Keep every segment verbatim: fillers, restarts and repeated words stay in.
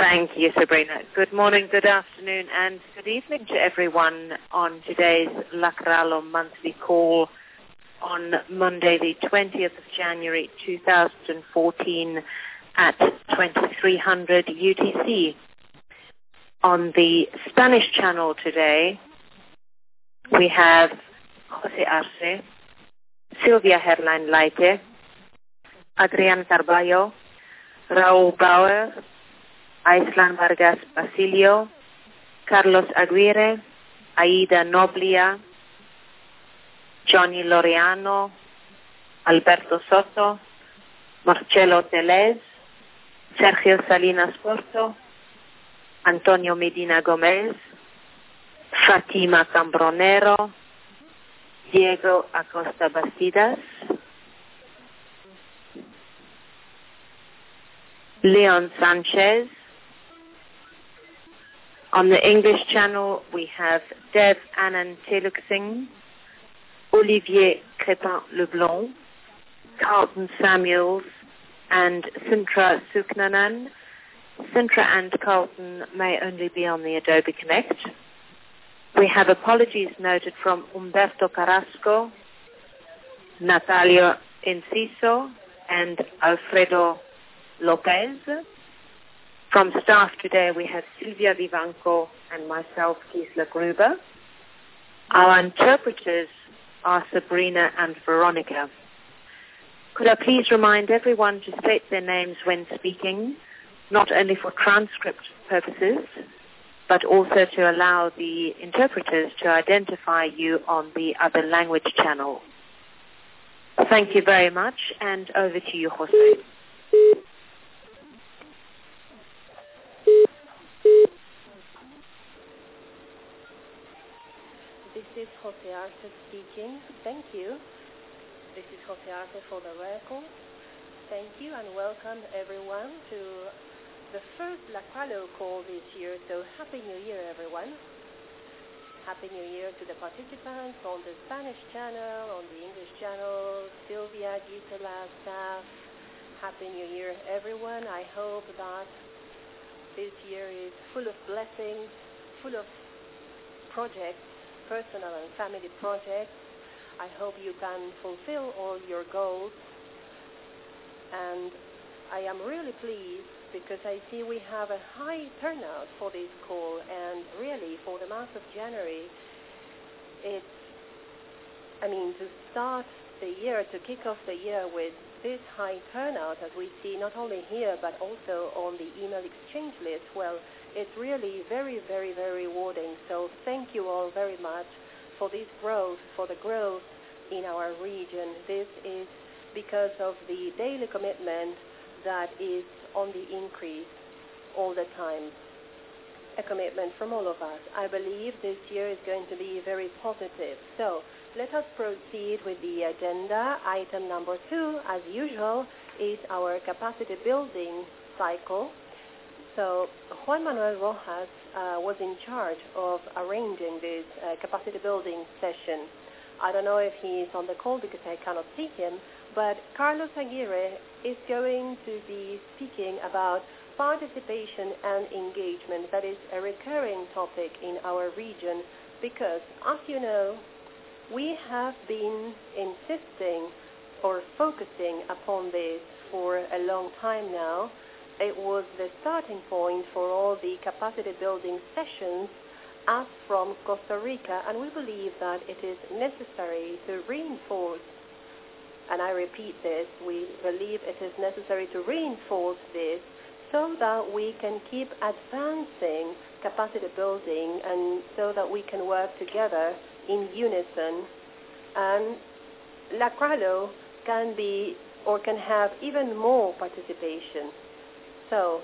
Thank you, Sabrina. Good morning, good afternoon, and good evening to everyone on today's Lacralo monthly call on Monday, the twentieth of January, two thousand fourteen at twenty-three hundred U T C. On the Spanish channel today, we have Jose Arce, Silvia Herlein Leite, Adrian Carballo, Raúl Bauer, Aislan Vargas Basilio, Carlos Aguirre, Aida Noblia, Johnny Laureano, Alberto Soto, Marcelo Telez, Sergio Salinas Porto, Antonio Medina Gomez, Fatima Cambronero, Diego Acosta Bastidas, Leon Sanchez. On the English channel, we have Dev Anand Teluk Singh, Olivier Crépin Leblond, Carlton Samuels, and Sintra Suknanan. Sintra and Carlton may only be on the Adobe Connect. We have apologies noted from Humberto Carrasco, Natalia Enciso, and Alfredo Lopez. From staff today, we have Silvia Vivanco and myself, Gisela Gruber. Our interpreters are Sabrina and Veronica. Could I please remind everyone to state their names when speaking, not only for transcript purposes, but also to allow the interpreters to identify you on the other language channel. Thank you very much, and over to you, Jose. This is Jose Arce speaking. Thank you. This is Jose Arce for the record. Thank you and welcome everyone to the first Lacralo call this year. So Happy New Year, everyone. Happy New Year to the participants on the Spanish channel, on the English channel, Sylvia, Gisela, staff. Happy New Year, everyone. I hope that this year is full of blessings, full of projects, personal and family projects. I hope you can fulfill all your goals. And I am really pleased because I see we have a high turnout for this call, and really for the month of January, it's, I mean, to start the year, to kick off the year with this high turnout as we see not only here but also on the email exchange list, well, it's really very, very, very rewarding. So thank you all very much for this growth, for the growth in our region. This is because of the daily commitment that is on the increase all the time. A commitment from all of us. I believe this year is going to be very positive. So let us proceed with the agenda. Item number two, as usual, is our capacity building cycle. So Juan Manuel Rojas uh, was in charge of arranging this uh, capacity building session. I don't know if he's on the call because I cannot see him, but Carlos Aguirre is going to be speaking about participation and engagement. That is a recurring topic in our region because, as you know, we have been insisting or focusing upon this for a long time now. It was the starting point for all the capacity building sessions as from Costa Rica, and we believe that it is necessary to reinforce, and I repeat this, we believe it is necessary to reinforce this so that we can keep advancing capacity building and so that we can work together in unison, and Lacralo can be or can have even more participation. So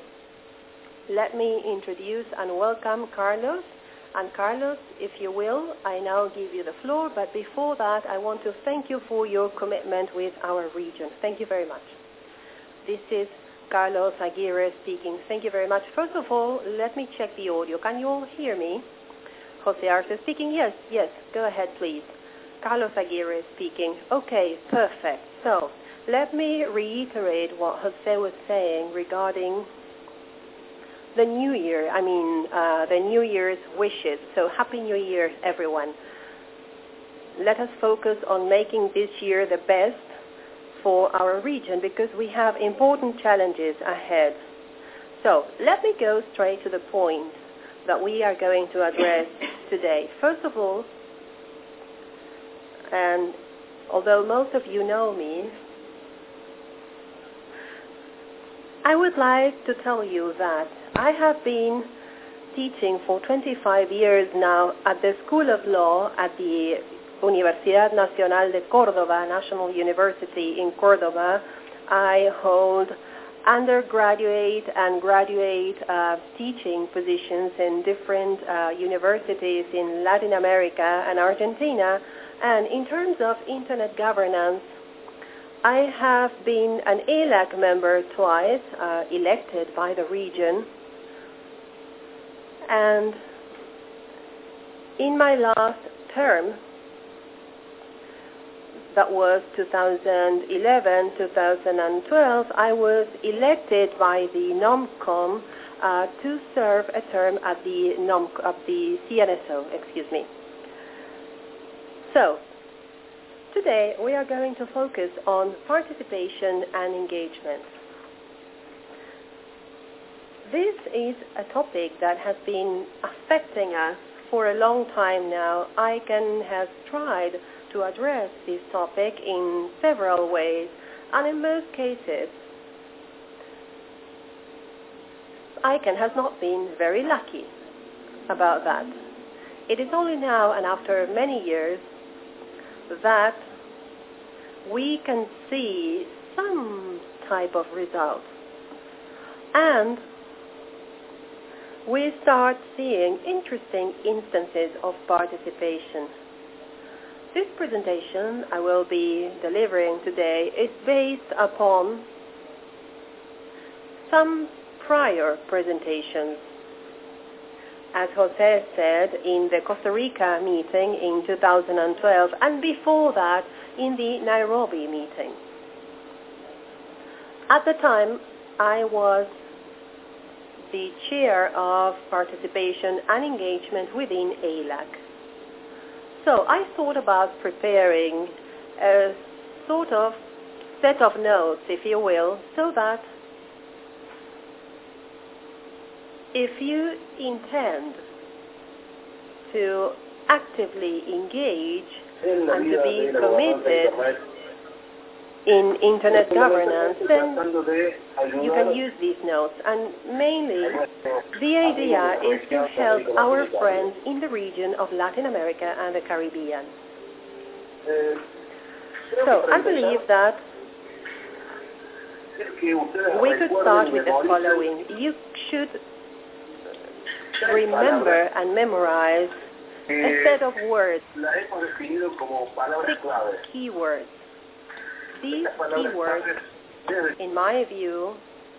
let me introduce and welcome Carlos. And Carlos, if you will, I now give you the floor. But before that, I want to thank you for your commitment with our region. Thank you very much. This is Carlos Aguirre speaking. Thank you very much. First of all, let me check the audio. Can you all hear me? Jose Arce speaking. Yes, yes. Go ahead, please. Carlos Aguirre speaking. Okay, perfect. So let me reiterate what Jose was saying regarding the New Year, I mean uh, the New Year's wishes. So Happy New Year, everyone. Let us focus on making this year the best for our region because we have important challenges ahead. So let me go straight to the point that we are going to address today. First of all, and although most of you know me, I would like to tell you that I have been teaching for twenty-five years now at the School of Law at the Universidad Nacional de Córdoba, National University in Córdoba. I hold undergraduate and graduate uh, teaching positions in different uh, universities in Latin America and Argentina. And in terms of Internet governance, I have been an E L A C member twice, uh, elected by the region. And in my last term, that was two thousand eleven to two thousand twelve, I was elected by the NOMCOM uh, to serve a term at the, NOM, at the C N S O, excuse me. So, today we are going to focus on participation and engagement. This is a topic that has been affecting us for a long time now. I C A N has tried to address this topic in several ways, and in most cases, I C A N has not been very lucky about that. It is only now and after many years that we can see some type of result. And we start seeing interesting instances of participation. This presentation I will be delivering today is based upon some prior presentations. As Jose said, in the Costa Rica meeting in two thousand twelve, and before that in the Nairobi meeting. At the time, I was the chair of participation and engagement within A L A C. So I thought about preparing a sort of set of notes, if you will, so that if you intend to actively engage and to be committed in Internet governance, then you can use these notes. And mainly, the idea is to help our friends in the region of Latin America and the Caribbean. So I believe that we could start with the following. You should remember and memorize a set of words, six keywords. These keywords, in my view,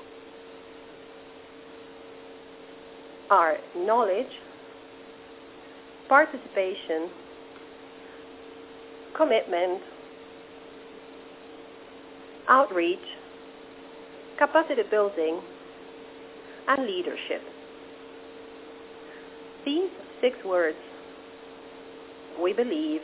are knowledge, participation, commitment, outreach, capacity building, and leadership. These six words, we believe,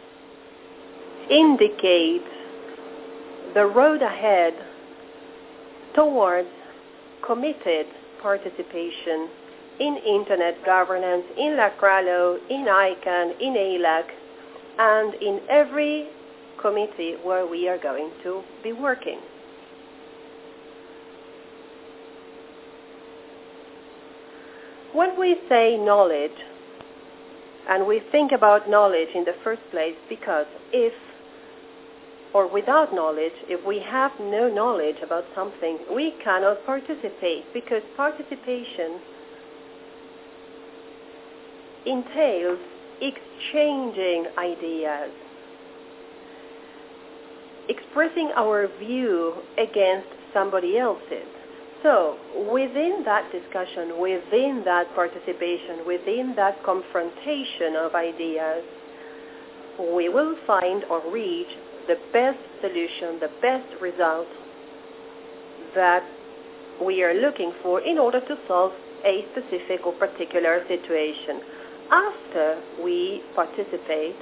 indicate the road ahead towards committed participation in Internet governance, in LACRALO, in I C A N, in A L A C, and in every committee where we are going to be working. When we say knowledge, and we think about knowledge in the first place because if, or without knowledge, if we have no knowledge about something, we cannot participate because participation entails exchanging ideas, expressing our view against somebody else's. So within that discussion, within that participation, within that confrontation of ideas, we will find or reach the best solution, the best result that we are looking for in order to solve a specific or particular situation. After we participate,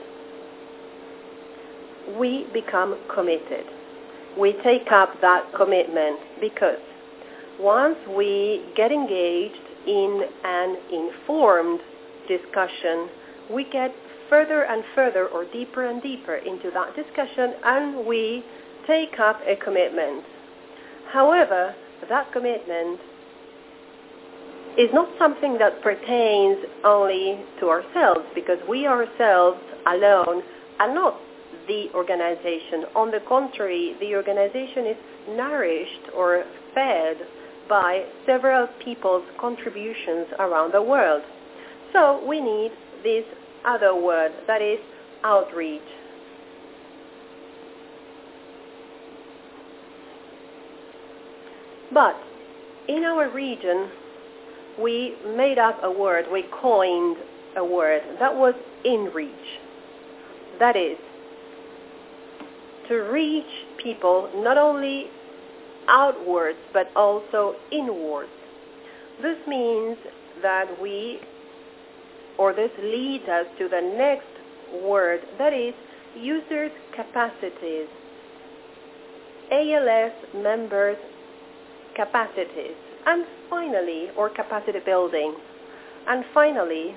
we become committed. We take up that commitment because once we get engaged in an informed discussion, we get further and further or deeper and deeper into that discussion, and we take up a commitment. However, that commitment is not something that pertains only to ourselves, because we ourselves alone are not the organization. On the contrary, the organization is nourished or fed by several people's contributions around the world. So we need this other word, that is outreach. But in our region, we made up a word, we coined a word, that was in-reach. That is, to reach people not only outwards but also inwards. This means that we, or this leads us to the next word, that is users' capacities, A L S members' capacities, and finally, or capacity building. And finally,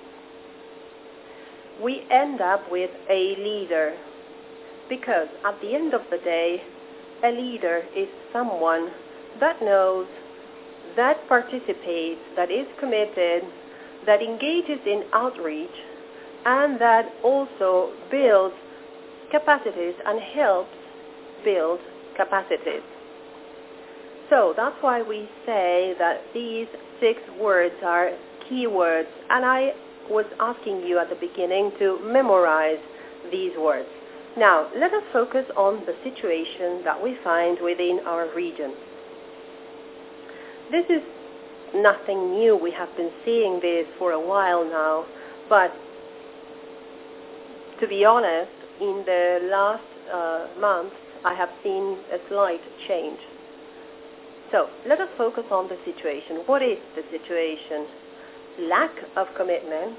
we end up with a leader, because at the end of the day, a leader is someone that knows, that participates, that is committed, that engages in outreach, and that also builds capacities and helps build capacities. So that's why we say that these six words are key words, and I was asking you at the beginning to memorize these words. Now, let us focus on the situation that we find within our region. This is nothing new. We have been seeing this for a while now, but to be honest, in the last uh, months, I have seen a slight change. So let us focus on the situation. What is the situation? Lack of commitment.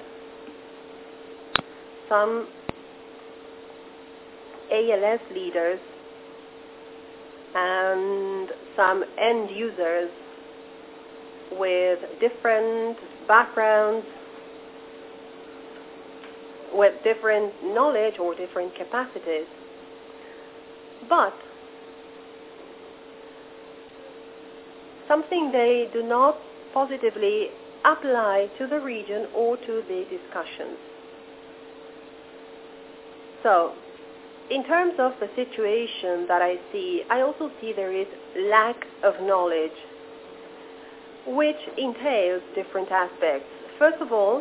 Some A L S leaders and some end users with different backgrounds, with different knowledge or different capacities. But something they do not positively apply to the region or to the discussions. So, in terms of the situation that I see, I also see there is lack of knowledge, which entails different aspects. First of all,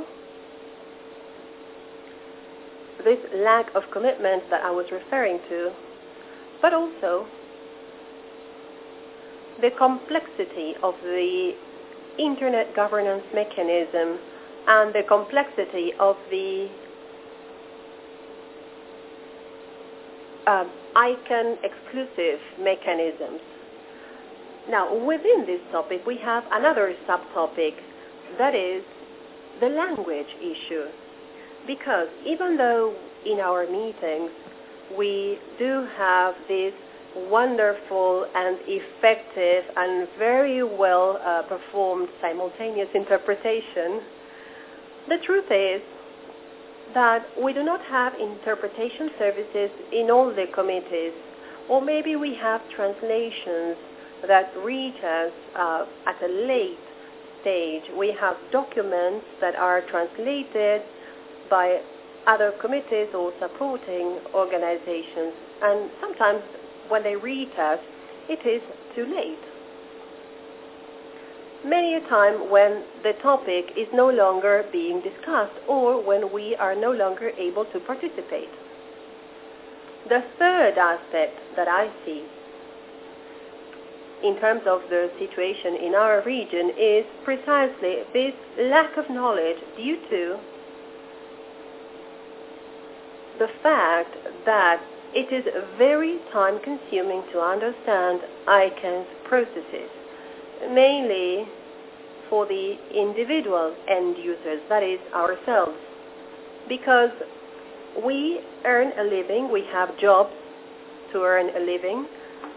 this lack of commitment that I was referring to, but also the complexity of the internet governance mechanism and the complexity of the uh, ICANN exclusive mechanisms. Now, within this topic, we have another subtopic, that is the language issue. Because even though in our meetings we do have this wonderful and effective and very well uh, performed simultaneous interpretation, the truth is that we do not have interpretation services in all the committees, or maybe we have translations that reach us uh, at a late stage. We have documents that are translated by other committees or supporting organizations, and sometimes when they reach us, it is too late. Many a time when the topic is no longer being discussed or when we are no longer able to participate. The third aspect that I see in terms of the situation in our region is precisely this lack of knowledge due to the fact that it is very time-consuming to understand ICANN's processes, mainly for the individual end users, that is ourselves, because we earn a living, we have jobs to earn a living,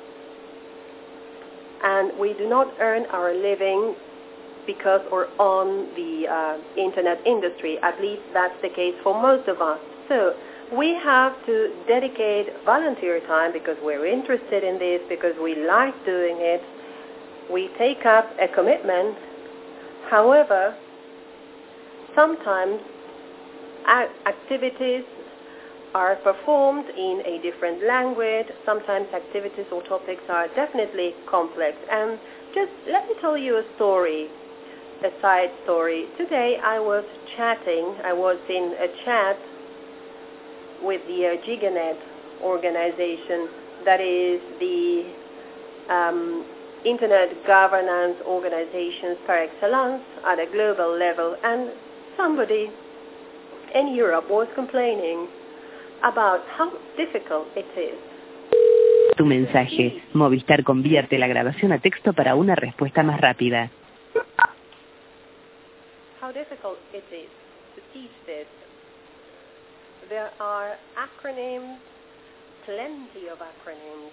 and we do not earn our living because or on the uh, internet industry. At least that's the case for most of us. So we have to dedicate volunteer time because we're interested in this, because we like doing it. We take up a commitment. However, sometimes activities are performed in a different language. Sometimes activities or topics are definitely complex. And just let me tell you a story, a side story. Today I was chatting, I was in a chat with the uh, GigaNet organization, that is the um, Internet governance organizations par excellence at a global level, and somebody in Europe was complaining about how difficult it is. Tu mensaje. Movistar convierte la grabación a texto para una respuesta más rápida. How difficult it is to teach this. There are acronyms, plenty of acronyms.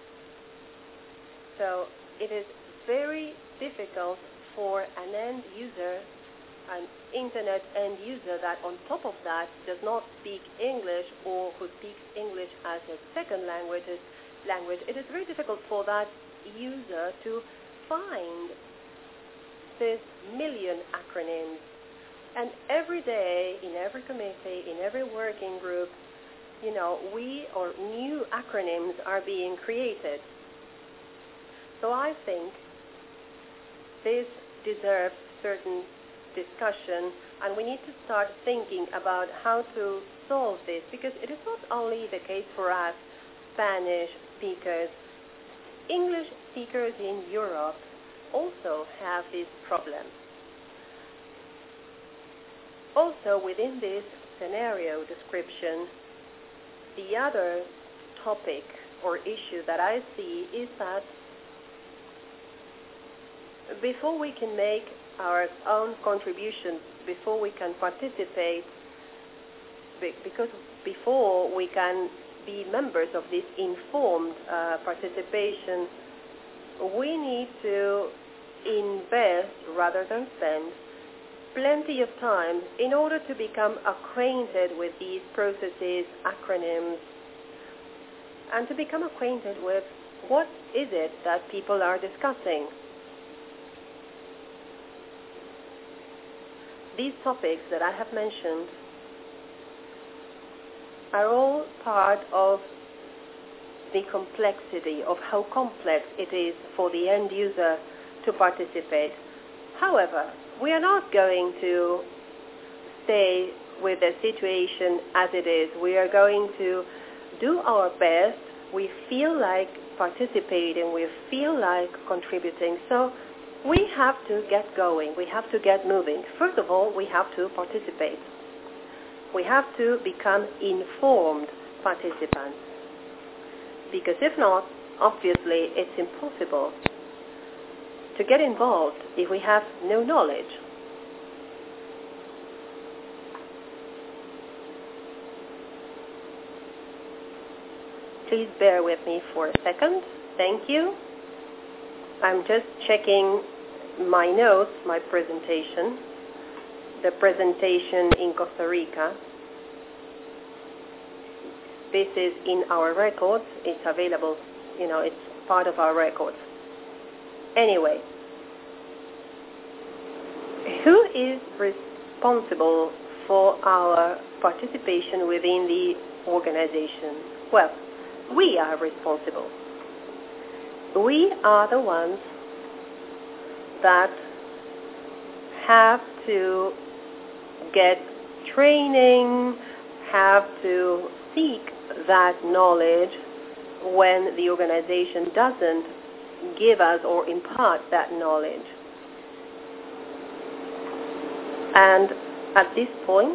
So it is very difficult for an end user, an internet end user that on top of that does not speak English or who speaks English as a second language, language. It is very difficult for that user to find this million acronyms. And every day, in every committee, in every working group, you know, we or new acronyms are being created. So I think this deserves certain discussion, and we need to start thinking about how to solve this, because it is not only the case for us, Spanish speakers. English speakers in Europe also have this problem. Also, within this scenario description, the other topic or issue that I see is that before we can make our own contributions, before we can participate, because before we can be members of this informed uh, participation, we need to invest rather than spend plenty of time in order to become acquainted with these processes, acronyms, and to become acquainted with what is it that people are discussing. These topics that I have mentioned are all part of the complexity of how complex it is for the end user to participate. However, we are not going to stay with the situation as it is. We are going to do our best. We feel like participating. We feel like contributing. So we have to get going. We have to get moving. First of all, we have to participate. We have to become informed participants. Because if not, obviously it's impossible to get involved if we have no knowledge. Please bear with me for a second. Thank you. I'm just checking my notes, my presentation, the presentation in Costa Rica. This is in our records. It's available, you know, it's part of our records. Anyway, who is responsible for our participation within the organization? Well, we are responsible. We are the ones that have to get training, have to seek that knowledge when the organization doesn't give us or impart that knowledge. And at this point,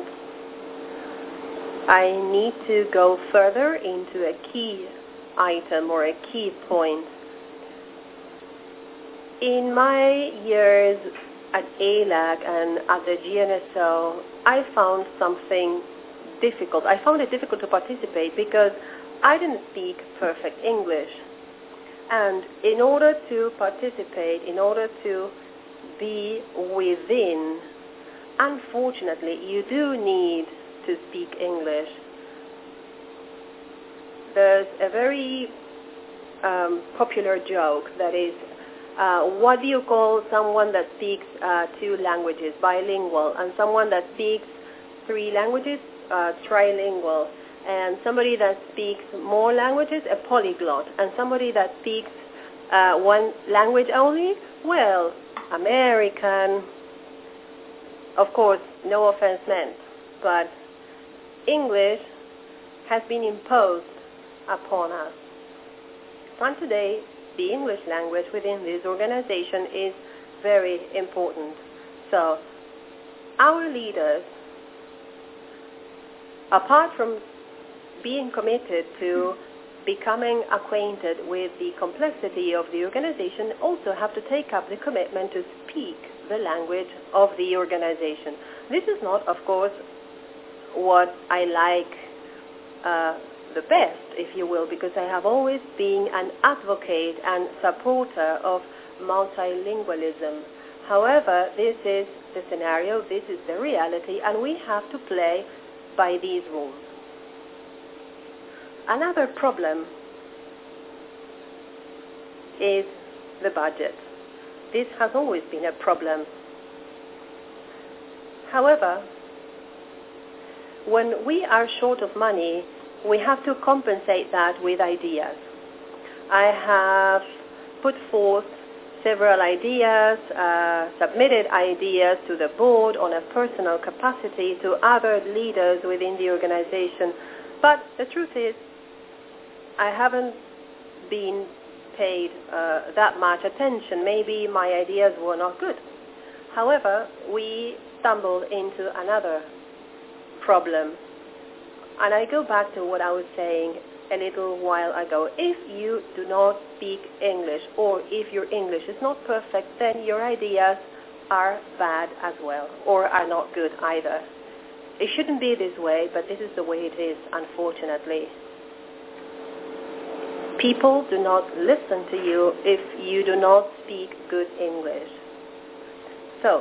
I need to go further into a key item or a key point. In my years at A L A C and at the G N S O, I found something difficult. I found it difficult to participate because I didn't speak perfect English. And in order to participate, in order to be within, unfortunately, you do need to speak English. There's a very um, popular joke that is, uh, what do you call someone that speaks uh, two languages, bilingual, and someone that speaks three languages, uh, trilingual, and somebody that speaks more languages, a polyglot, and somebody that speaks uh, one language only, well, American. Of course, no offense meant, but English has been imposed upon us. And today, the English language within this organization is very important. So, our leaders, apart from being committed to becoming acquainted with the complexity of the organization, also have to take up the commitment to speak the language of the organization. This is not, of course, what I like uh, the best, if you will, because I have always been an advocate and supporter of multilingualism. However, this is the scenario, this is the reality, and we have to play by these rules. Another problem is the budget. This has always been a problem. However, when we are short of money, we have to compensate that with ideas. I have put forth several ideas, uh, submitted ideas to the board on a personal capacity to other leaders within the organization. But the truth is, I haven't been paid uh, that much attention. Maybe my ideas were not good. However, we stumbled into another problem. And I go back to what I was saying a little while ago. If you do not speak English, or if your English is not perfect, then your ideas are bad as well, or are not good either. It shouldn't be this way, but this is the way it is, unfortunately. People do not listen to you if you do not speak good English. So,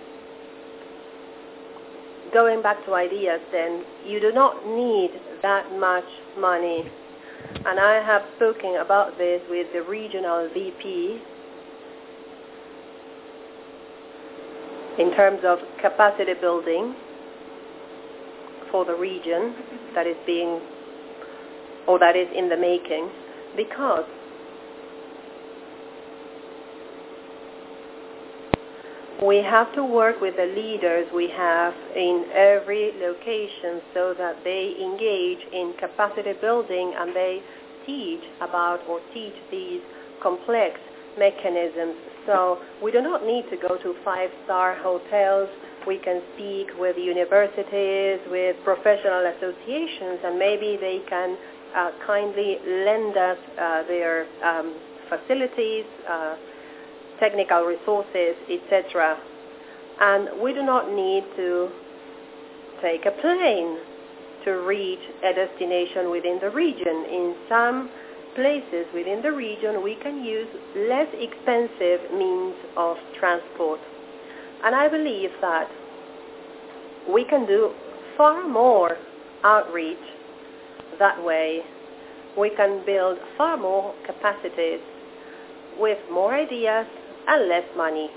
going back to ideas then, you do not need that much money. And I have spoken about this with the regional V P in terms of capacity building for the region that is being, or that is in the making, because we have to work with the leaders we have in every location so that they engage in capacity building and they teach about or teach these complex mechanisms. So we do not need to go to five-star hotels. We can speak with universities, with professional associations, and maybe they can uh, kindly lend us uh, their um, facilities, uh, technical resources, et cetera. And we do not need to take a plane to reach a destination within the region. In some places within the region, we can use less expensive means of transport. And I believe that we can do far more outreach that way. We can build far more capacities with more ideas and less money.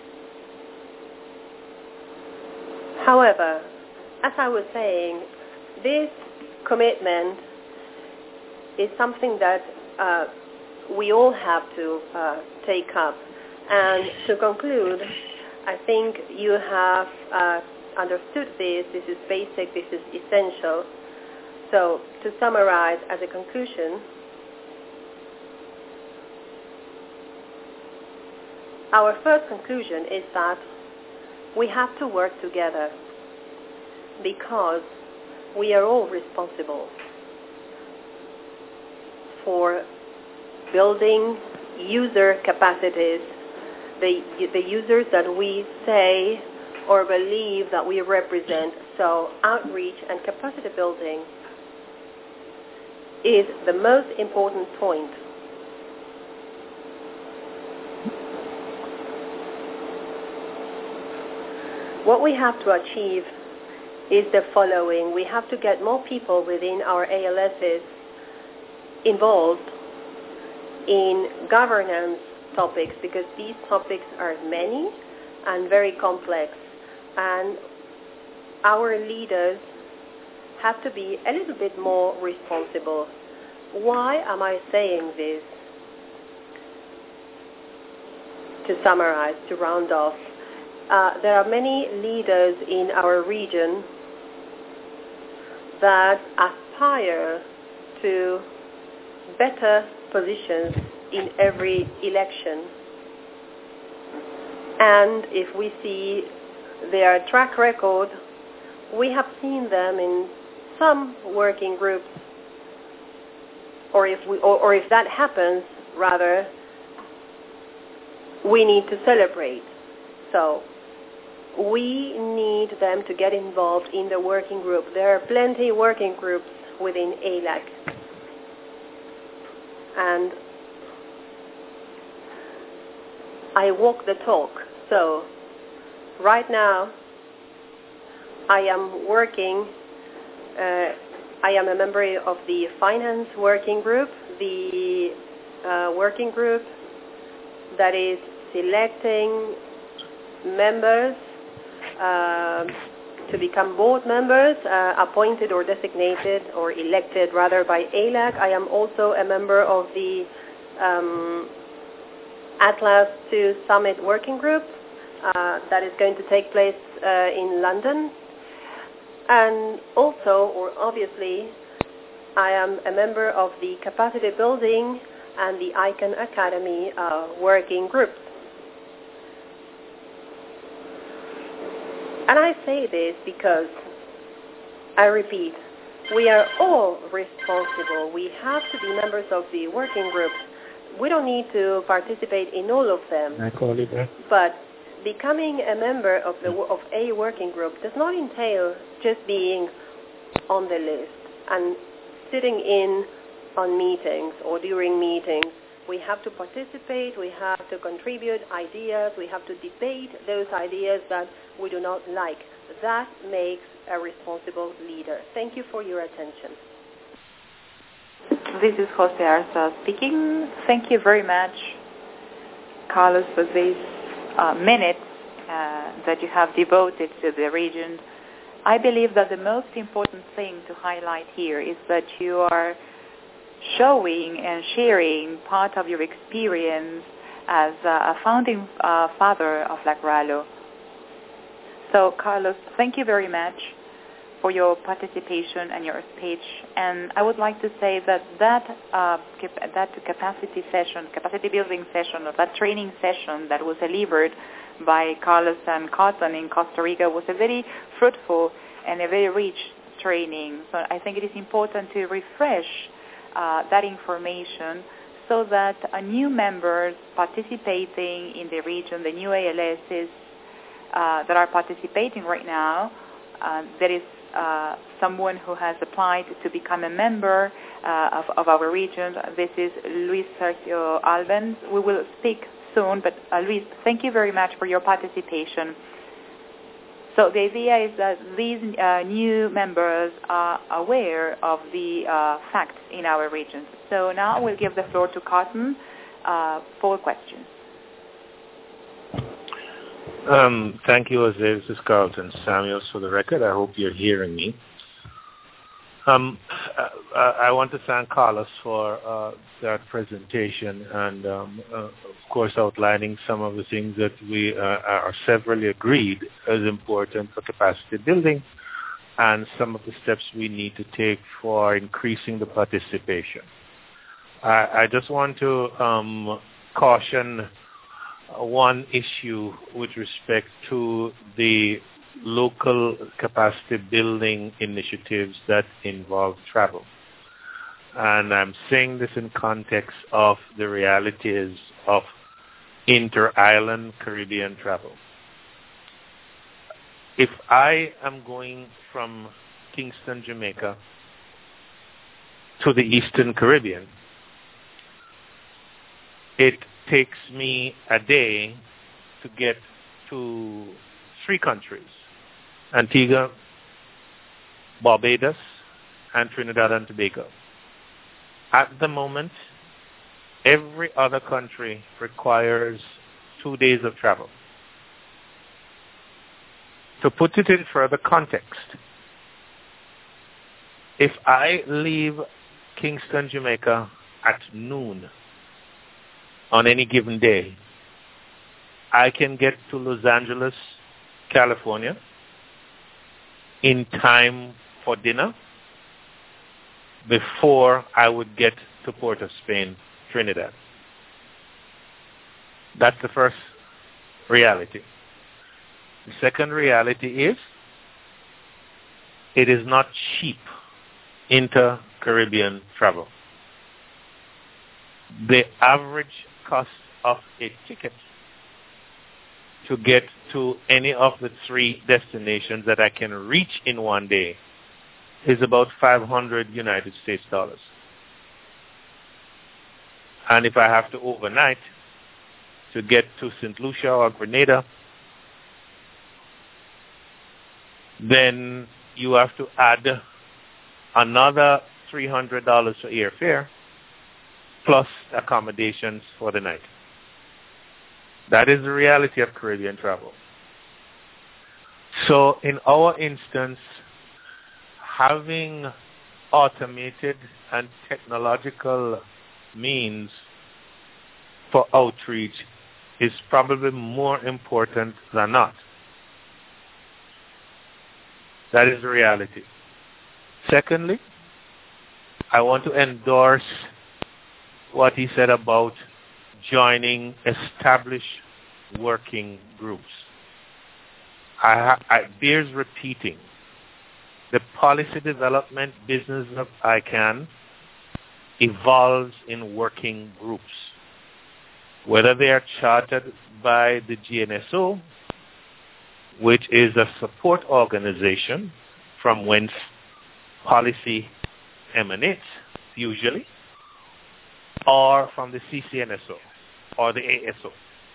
However, as I was saying, this commitment is something that uh, we all have to uh, take up. And to conclude, I think you have uh, understood this. This is basic. This is essential. So to summarize as a conclusion, our first conclusion is that we have to work together because we are all responsible for building user capacities the, the users that we say or believe that we represent. So outreach and capacity building is the most important point. What we have to achieve is the following. We have to get more people within our A L Ss involved in governance topics, because these topics are many and very complex, and our leaders have to be a little bit more responsible. Why am I saying this? To summarize, to round off, uh, there are many leaders in our region that aspire to better positions in every election. And if we see their track record, we have seen them in some working groups, or if we, or, or if that happens, rather, we need to celebrate. So we need them to get involved in the working group. There are plenty of working groups within A L A C. And I walk the talk. So right now I am working, uh, I am a member of the finance working group, the uh, working group that is selecting members uh, to become board members, uh, appointed or designated or elected rather by A L A C. I am also a member of the um, Atlas two Summit working group uh, that is going to take place uh, in London. And also, or obviously, I am a member of the Capacity Building and the ICANN Academy uh, working groups. And I say this because, I repeat, we are all responsible. We have to be members of the working groups. We don't need to participate in all of them. I call it that. But becoming a member of the of a working group does not entail just being on the list and sitting in on meetings or during meetings. We have to participate, we have to contribute ideas, we have to debate those ideas that we do not like. That makes a responsible leader. Thank you for your attention. This is Jose Arza speaking. Thank you very much, Carlos, for these uh, minutes uh, that you have devoted to the region. I believe that the most important thing to highlight here is that you are showing and sharing part of your experience as a founding uh, father of Lacralo. So, Carlos, thank you very much for your participation and your speech. And I would like to say that that, uh, cap- that capacity session, capacity building session, or that training session that was delivered by Carlos and Cotton in Costa Rica was a very fruitful and a very rich training. So I think it is important to refresh Uh, that information so that uh, new members participating in the region, the new A L Ss uh, that are participating right now, uh, there is uh, someone who has applied to become a member uh, of, of our region. This is Luis Sergio Albens. We will speak soon, but uh, Luis, thank you very much for your participation. So the idea is that these uh, new members are aware of the uh, facts in our region. So now we'll give the floor to Cotton uh, for questions. Um, thank you, Jose. This is Carlton Samuels for the record. I hope you're hearing me. Um, I, I want to thank Carlos for uh, that presentation and, um, uh, of course, outlining some of the things that we uh, are severally agreed as important for capacity building and some of the steps we need to take for increasing the participation. I, I just want to um, caution one issue with respect to the local capacity building initiatives that involve travel. And I'm saying this in context of the realities of inter-island Caribbean travel. If I am going from Kingston, Jamaica to the Eastern Caribbean, it takes me a day to get to three countries: Antigua, Barbados, and Trinidad and Tobago. At the moment, every other country requires two days of travel. To put it in further context, if I leave Kingston, Jamaica at noon on any given day, I can get to Los Angeles, California in time for dinner before I would get to Port of Spain, Trinidad. That's the first reality. The second reality is it is not cheap inter-Caribbean travel. The average cost of a ticket to get to any of the three destinations that I can reach in one day is about five hundred United States dollars. And if I have to overnight to get to Saint Lucia or Grenada, then you have to add another three hundred dollars for airfare plus accommodations for the night. That is the reality of Caribbean travel. So in our instance, having automated and technological means for outreach is probably more important than not. That is the reality. Secondly, I want to endorse what he said about joining established working groups. I, ha- I bears repeating, the policy development business of I CAN evolves in working groups, whether they are chartered by the G N S O, which is a support organization from whence policy emanates, usually, or from the C C N S O or the A S O.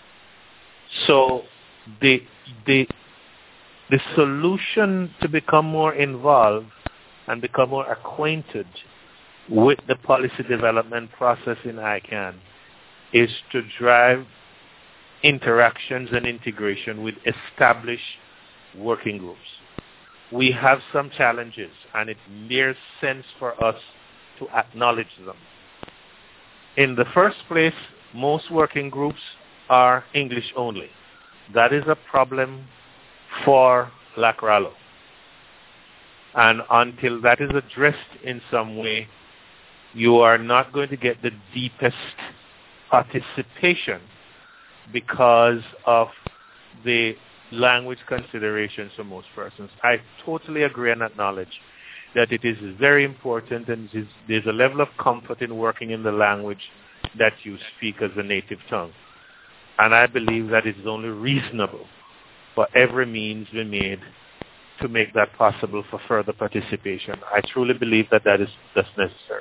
So the the the solution to become more involved and become more acquainted with the policy development process in I CAN is to drive interactions and integration with established working groups. We have some challenges, and it makes sense for us to acknowledge them. In the first place, most working groups are English only. That is a problem for LACRALO. And until that is addressed in some way, you are not going to get the deepest participation because of the language considerations for most persons. I totally agree and acknowledge that it is very important, and it is, there's a level of comfort in working in the language that you speak as a native tongue. And I believe that it is only reasonable for every means be made to make that possible for further participation. I truly believe that that is that's necessary.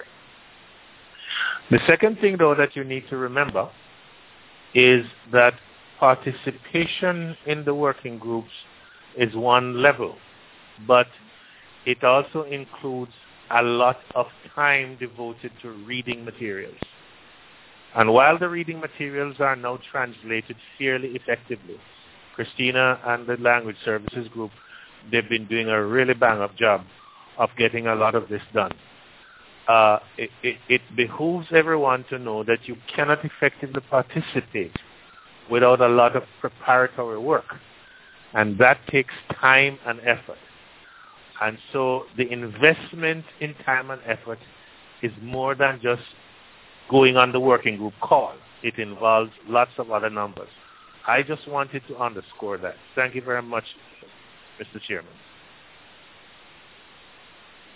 The second thing, though, that you need to remember is that participation in the working groups is one level, but it also includes a lot of time devoted to reading materials. And while the reading materials are now translated fairly effectively, Christina and the Language Services Group, they've been doing a really bang-up job of getting a lot of this done. Uh, it, it, it behooves everyone to know that you cannot effectively participate without a lot of preparatory work. And that takes time and effort. And so the investment in time and effort is more than just going on the working group call. It involves lots of other numbers. I just wanted to underscore that. Thank you very much, Mister Chairman.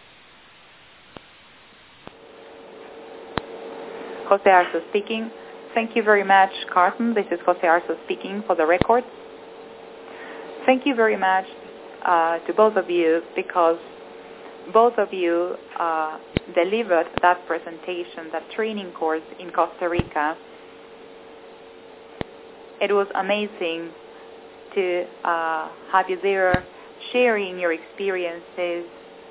Jose Arce speaking. Thank you very much, Carlton. This is Jose Arce speaking for the record. Thank you very much uh, to both of you, because both of you uh, delivered that presentation, that training course in Costa Rica. It was amazing to uh, have you there sharing your experiences.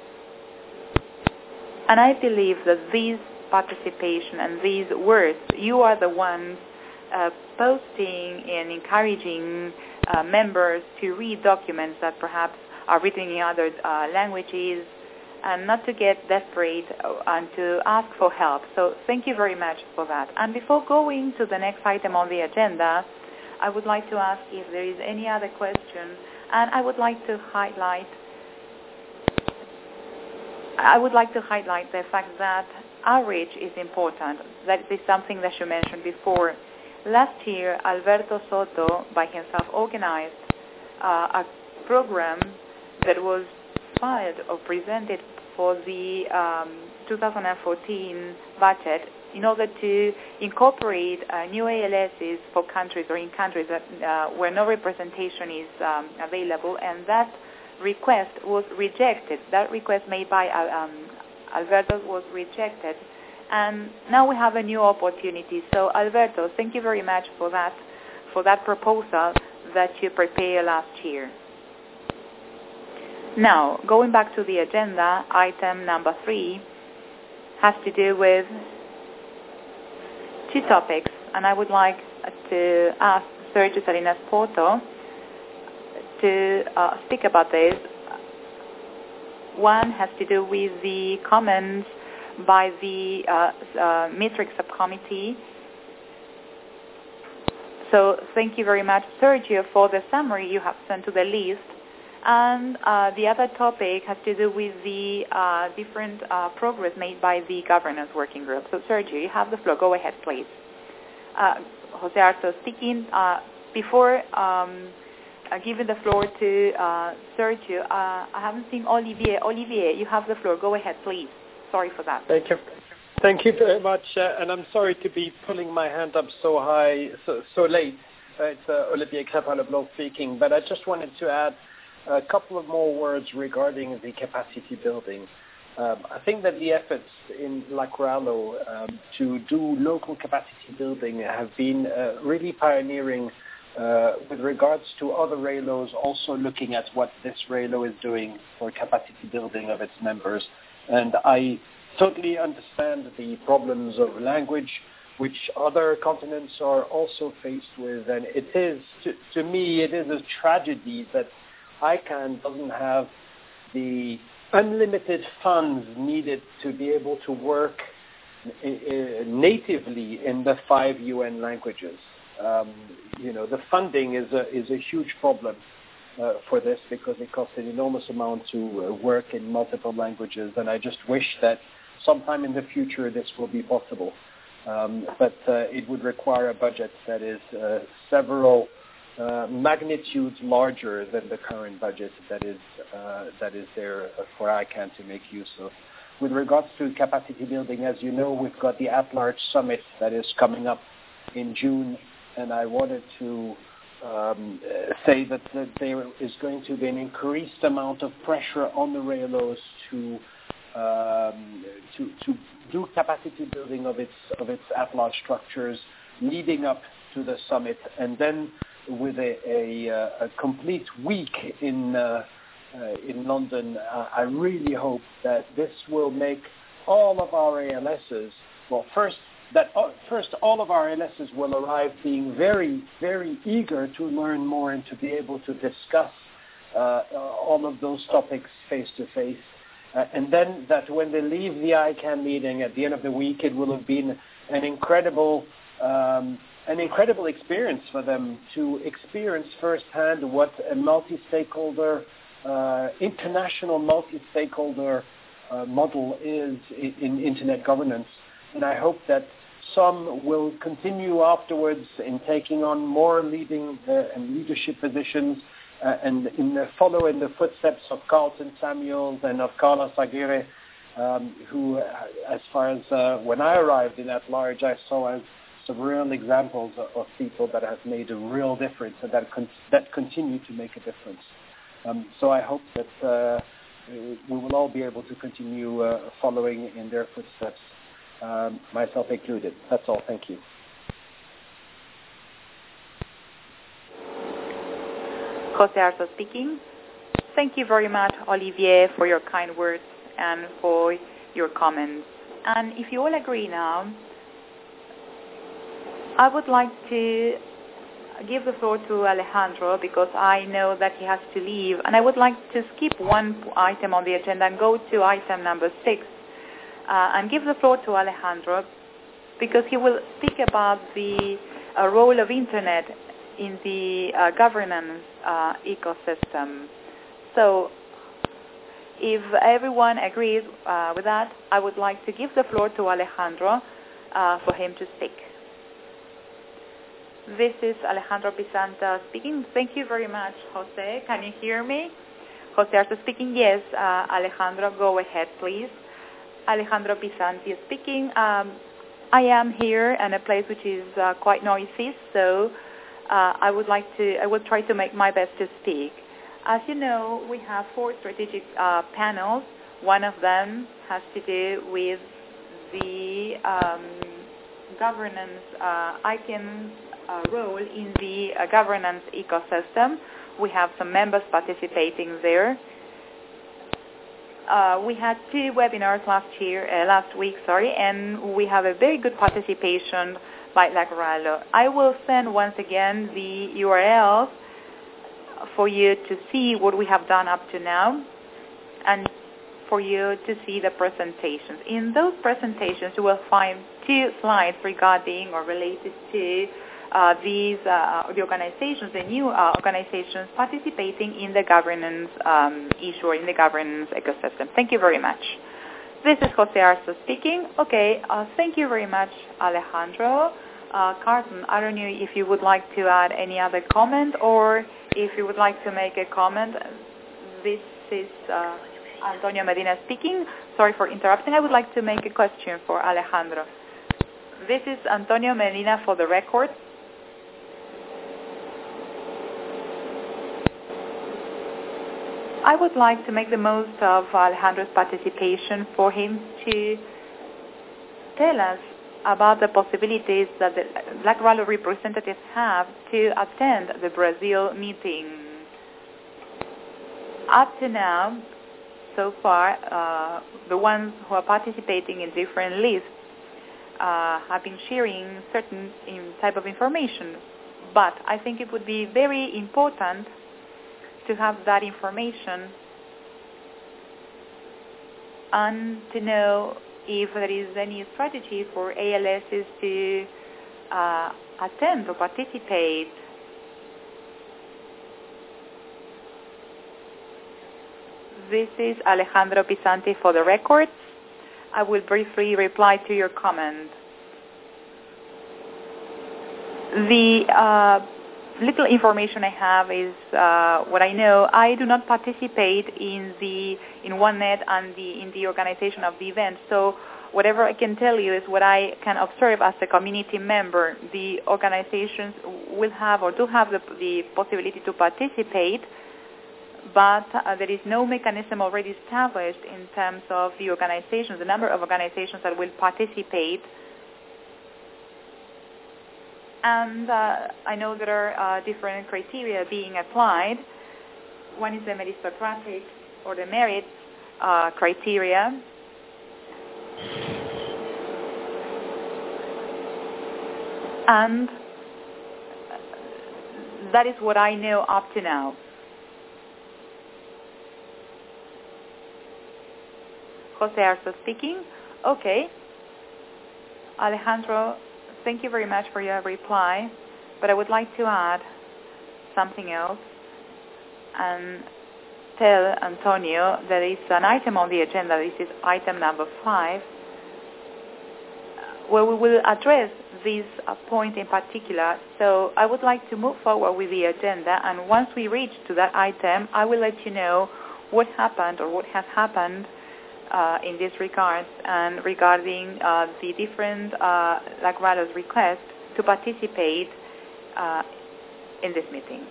And I believe that these participation and these words, you are the ones uh, posting and encouraging uh, members to read documents that perhaps are written in other uh, languages, and not to get desperate and to ask for help. So thank you very much for that. And before going to the next item on the agenda, I would like to ask if there is any other question, and I would like to highlight I would like to highlight the fact that outreach is important. That is something that you mentioned before. Last year, Alberto Soto, by himself, organized uh, a program that was filed or presented for the um, two thousand fourteen budget in order to incorporate uh, new A L Ss for countries or in countries that, uh, where no representation is um, available, and that request was rejected. That request made by uh, um, Alberto was rejected, and now we have a new opportunity. So Alberto, thank you very much for that, for that proposal that you prepared last year. Now, going back to the agenda, item number three has to do with two topics, and I would like to ask Sergio Salinas Porto to uh, speak about this. One has to do with the comments by the uh, uh, Matrix subcommittee. So thank you very much, Sergio, for the summary you have sent to the list. And uh, the other topic has to do with the uh, different uh, progress made by the governance working group. So Sergio, you have the floor. Go ahead, please. Uh, Jose Arce speaking. Uh, before um, uh, giving the floor to uh, Sergio, uh, I haven't seen Olivier. Olivier, you have the floor. Go ahead, please. Sorry for that. Thank you. Thank you very much. Uh, and I'm sorry to be pulling my hand up so high, so, so late. Uh, it's uh, Olivier Crépin-Leblanc speaking. But I just wanted to add a couple of more words regarding the capacity building. Um, I think that the efforts in Lacralo um, to do local capacity building have been uh, really pioneering uh, with regards to other R A L Os also looking at what this R A L O is doing for capacity building of its members. And I totally understand the problems of language which other continents are also faced with. And it is, to, to me, it is a tragedy that I C A N doesn't have the unlimited funds needed to be able to work uh, natively in the five U N languages. Um, you know, the funding is a, is a huge problem uh, for this because it costs an enormous amount to uh, work in multiple languages, and I just wish that sometime in the future this will be possible. Um, but uh, it would require a budget that is uh, several Uh, magnitudes larger than the current budget that is uh, that is there for I C A N to make use of. With regards to capacity building, as you know, we've got the At-Large Summit that is coming up in June, and I wanted to um, say that, that there is going to be an increased amount of pressure on the R A L Os to um, to to do capacity building of its of its at-large structures leading up to the summit, and then with a, a, a complete week in uh, uh, in London, uh, I really hope that this will make all of our A L Ss, well, first, that uh, first all of our A L Ss will arrive being very, very eager to learn more and to be able to discuss uh, all of those topics face-to-face. Uh, and then that when they leave the I C A N meeting at the end of the week, it will have been an incredible um, an incredible experience for them to experience firsthand what a multi-stakeholder, uh, international multi-stakeholder uh, model is in, in internet governance. And I hope that some will continue afterwards in taking on more leading uh, and leadership positions uh, and in the, follow in the footsteps of Carlton Samuels and of Carlos Aguirre, um, who, uh, as far as uh, when I arrived in At-Large, I saw as some real examples of, of people that have made a real difference and that con- that continue to make a difference. Um, so I hope that uh, we will all be able to continue uh, following in their footsteps, um, myself included. That's all. Thank you. Jose Arzo speaking. Thank you very much, Olivier, for your kind words and for your comments. And if you all agree now, I would like to give the floor to Alejandro because I know that he has to leave. And I would like to skip one item on the agenda and go to item number six uh, and give the floor to Alejandro because he will speak about the uh, role of Internet in the uh, governance uh, ecosystem. So if everyone agrees uh, with that, I would like to give the floor to Alejandro uh, for him to speak. This is Alejandro Pisanta speaking. Thank you very much, Jose. Can you hear me? Jose Arzo speaking. Yes, uh, Alejandro, go ahead, please. Alejandro Pisanti speaking. Um, I am here in a place which is uh, quite noisy, so uh, I would like to, I will try to make my best to speak. As you know, we have four strategic uh, panels. One of them has to do with the um, governance uh, items uh, role in the uh, governance ecosystem. We have some members participating there. Uh, we had two webinars last year, uh, last week, sorry, and we have a very good participation by Lagralo. I will send once again the U R Ls for you to see what we have done up to now and for you to see the presentations. In those presentations, you will find two slides regarding or related to uh, these uh, the organizations, the new uh, organizations participating in the governance um, issue or in the governance ecosystem. Thank you very much. This is Jose Arzo speaking. Okay, uh, thank you very much, Alejandro. Uh, Carlton, I don't know if you would like to add any other comment or if you would like to make a comment. This is uh, Antonio Medina speaking. Sorry for interrupting. I would like to make a question for Alejandro. This is Antonio Medina for the record. I would like to make the most of Alejandro's participation for him to tell us about the possibilities that the Lagralo representatives have to attend the Brazil meeting. Up to now, so far, uh, the ones who are participating in different lists uh, have been sharing certain type of information, but I think it would be very important to have that information and to know if there is any strategy for A L Ss to uh, attend or participate. This is Alejandro Pisanti for the records. I will briefly reply to your comment. The uh, little information I have is uh, what I know. I do not participate in the in OneNet and the in the organization of the event. So whatever I can tell you is what I can observe as a community member. The organizations will have or do have the, the possibility to participate, but uh, there is no mechanism already established in terms of the organizations, the number of organizations that will participate. And uh, I know there are uh, different criteria being applied. One is the meritocratic or the merit uh, criteria. And that is what I know up to now. Jose Arzo speaking. Okay. Alejandro, thank you very much for your reply, but I would like to add something else and tell Antonio that there is an item on the agenda, this is item number five, where we will address this uh, point in particular. So I would like to move forward with the agenda, and once we reach to that item, I will let you know what happened or what has happened uh, in this regard and regarding uh, the different uh, Lagrando's requests to participate uh, in this meeting.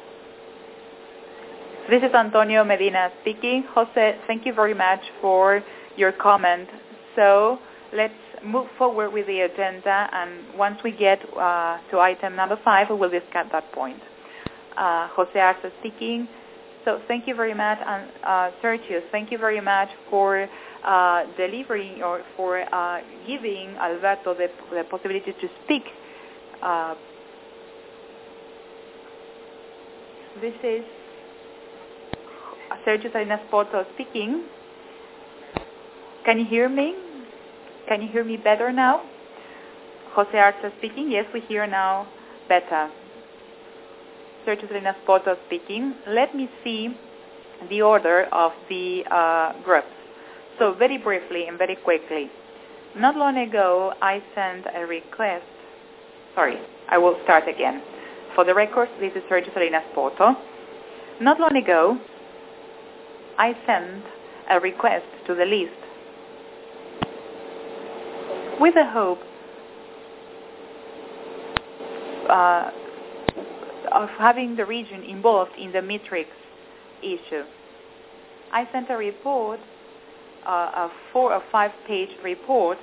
This is Antonio Medina speaking. Jose, thank you very much for your comment. So let's move forward with the agenda, and once we get uh, to item number five, we will discuss that point. Uh, Jose Arce speaking. So thank you very much, and uh, Sergio, thank you very much for uh, delivering or for uh, giving Alberto the, the possibility to speak. Uh, this is Sergio Salinas Porto speaking. Can you hear me? Can you hear me better now? Jose Arce speaking. Yes, we hear now better. Sergio Salinas Porto speaking. Let me see the order of the uh, groups. So very briefly and very quickly. Not long ago, I sent a request. Sorry, I will start again. For the record, this is Sergio Salinas Porto. Not long ago, I sent a request to the list with the hope uh, of having the region involved in the matrix issue. I sent a report, uh, a four or five page report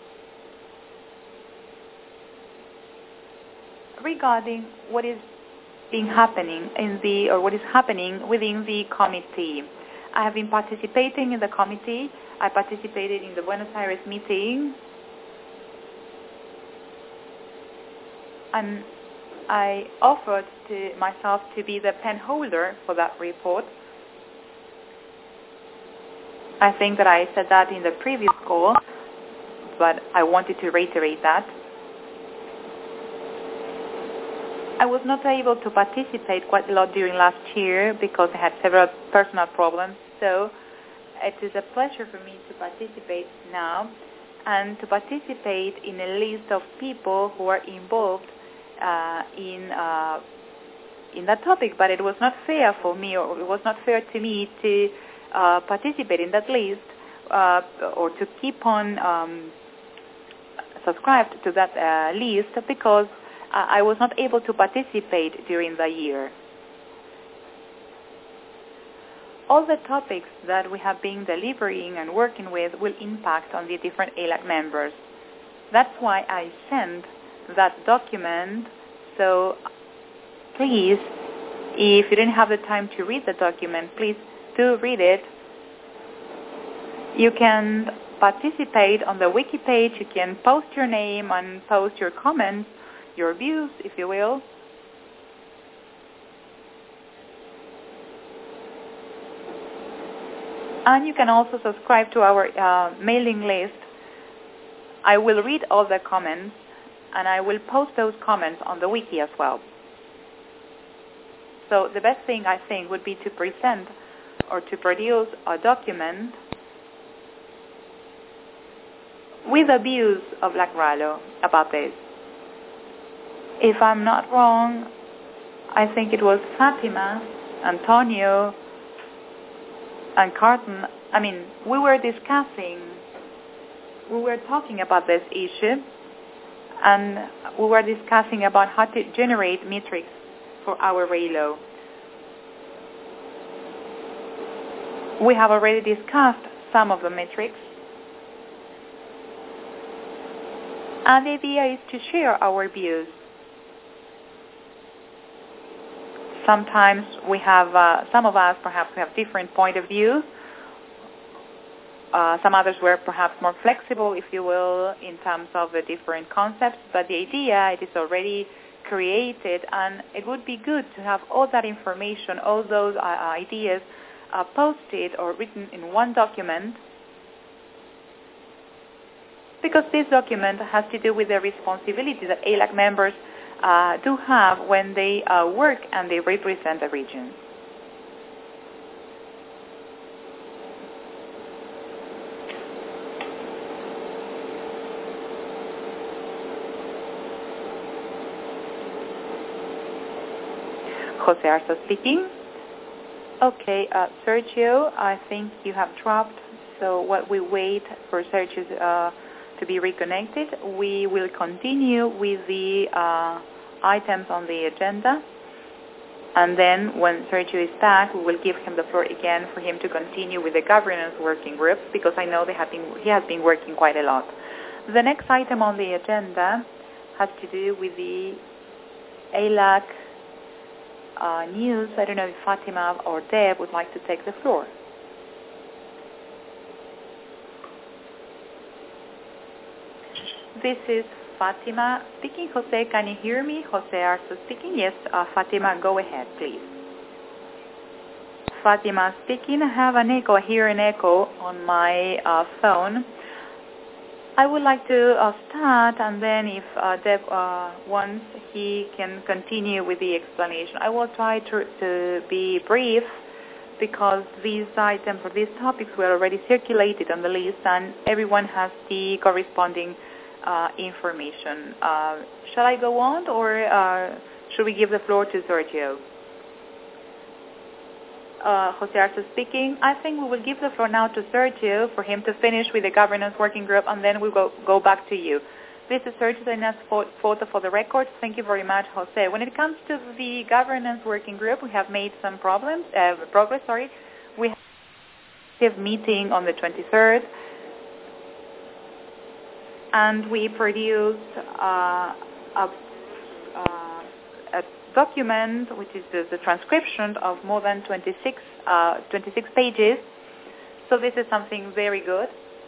regarding what is being happening in the, or what is happening within the committee. I have been participating in the committee. I participated in the Buenos Aires meeting. And I offered to myself to be the pen holder for that report. I think that I said that in the previous call, but I wanted to reiterate that. I was not able to participate quite a lot during last year because I had several personal problems, so it is a pleasure for me to participate now and to participate in a list of people who are involved Uh, in uh, in that topic, but it was not fair for me, or it was not fair to me to uh, participate in that list uh, or to keep on um, subscribed to that uh, list because uh, I was not able to participate during the year. All the topics that we have been delivering and working with will impact on the different A L A C members. That's why I sent that document. So please, if you didn't have the time to read the document, please do read it. You can participate on the wiki page. You can post your name and post your comments, your views, if you will. And you can also subscribe to our uh, mailing list. I will read all the comments, and I will post those comments on the wiki as well. So the best thing, I think, would be to present or to produce a document with the views of Lagrando about this. If I'm not wrong, I think it was Fatima, Antonio, and Carton. I mean, we were discussing, we were talking about this issue, and we were discussing about how to generate metrics for our Raylo. We have already discussed some of the metrics, and the idea is to share our views. Sometimes we have, uh, some of us perhaps we have different point of view. Uh, some others were perhaps more flexible, if you will, in terms of the different concepts. But the idea, it is already created, and it would be good to have all that information, all those uh, ideas uh, posted or written in one document, because this document has to do with the responsibility that A L A C members uh, do have when they uh, work and they represent the region. Jose Arce speaking. Okay, uh, Sergio, I think you have dropped, So while we wait for Sergio uh, to be reconnected, we will continue with the uh, items on the agenda. And then when Sergio is back, we will give him the floor again for him to continue with the governance working group, because I know they have been, he has been working quite a lot. The next item on the agenda has to do with the A L A C uh, news. I don't know if Fatima or Deb would like to take the floor. This is Fatima speaking. Jose, can you hear me? Jose Arce speaking. Yes, uh, Fatima, go ahead, please. Fatima speaking. I have an echo. I hear an echo on my uh, phone. I would like to uh, start, and then if uh, Deb uh, wants, he can continue with the explanation. I will try to, to be brief, because these items or these topics were already circulated on the list, and everyone has the corresponding uh, information. Uh, shall I go on, or uh, should we give the floor to Sergio? Uh, Jose Arce speaking. I think we will give the floor now to Sergio for him to finish with the governance working group, and then we'll go, go back to you. This is Sergio Salinas photo for the record. Thank you very much, Jose. When it comes to the governance working group, we have made some problems, uh, progress. Sorry, we have a meeting on the twenty-third, and we produced uh, a, uh, a document, which is the, the transcription of more than twenty-six, uh, twenty-six pages. So this is something very good.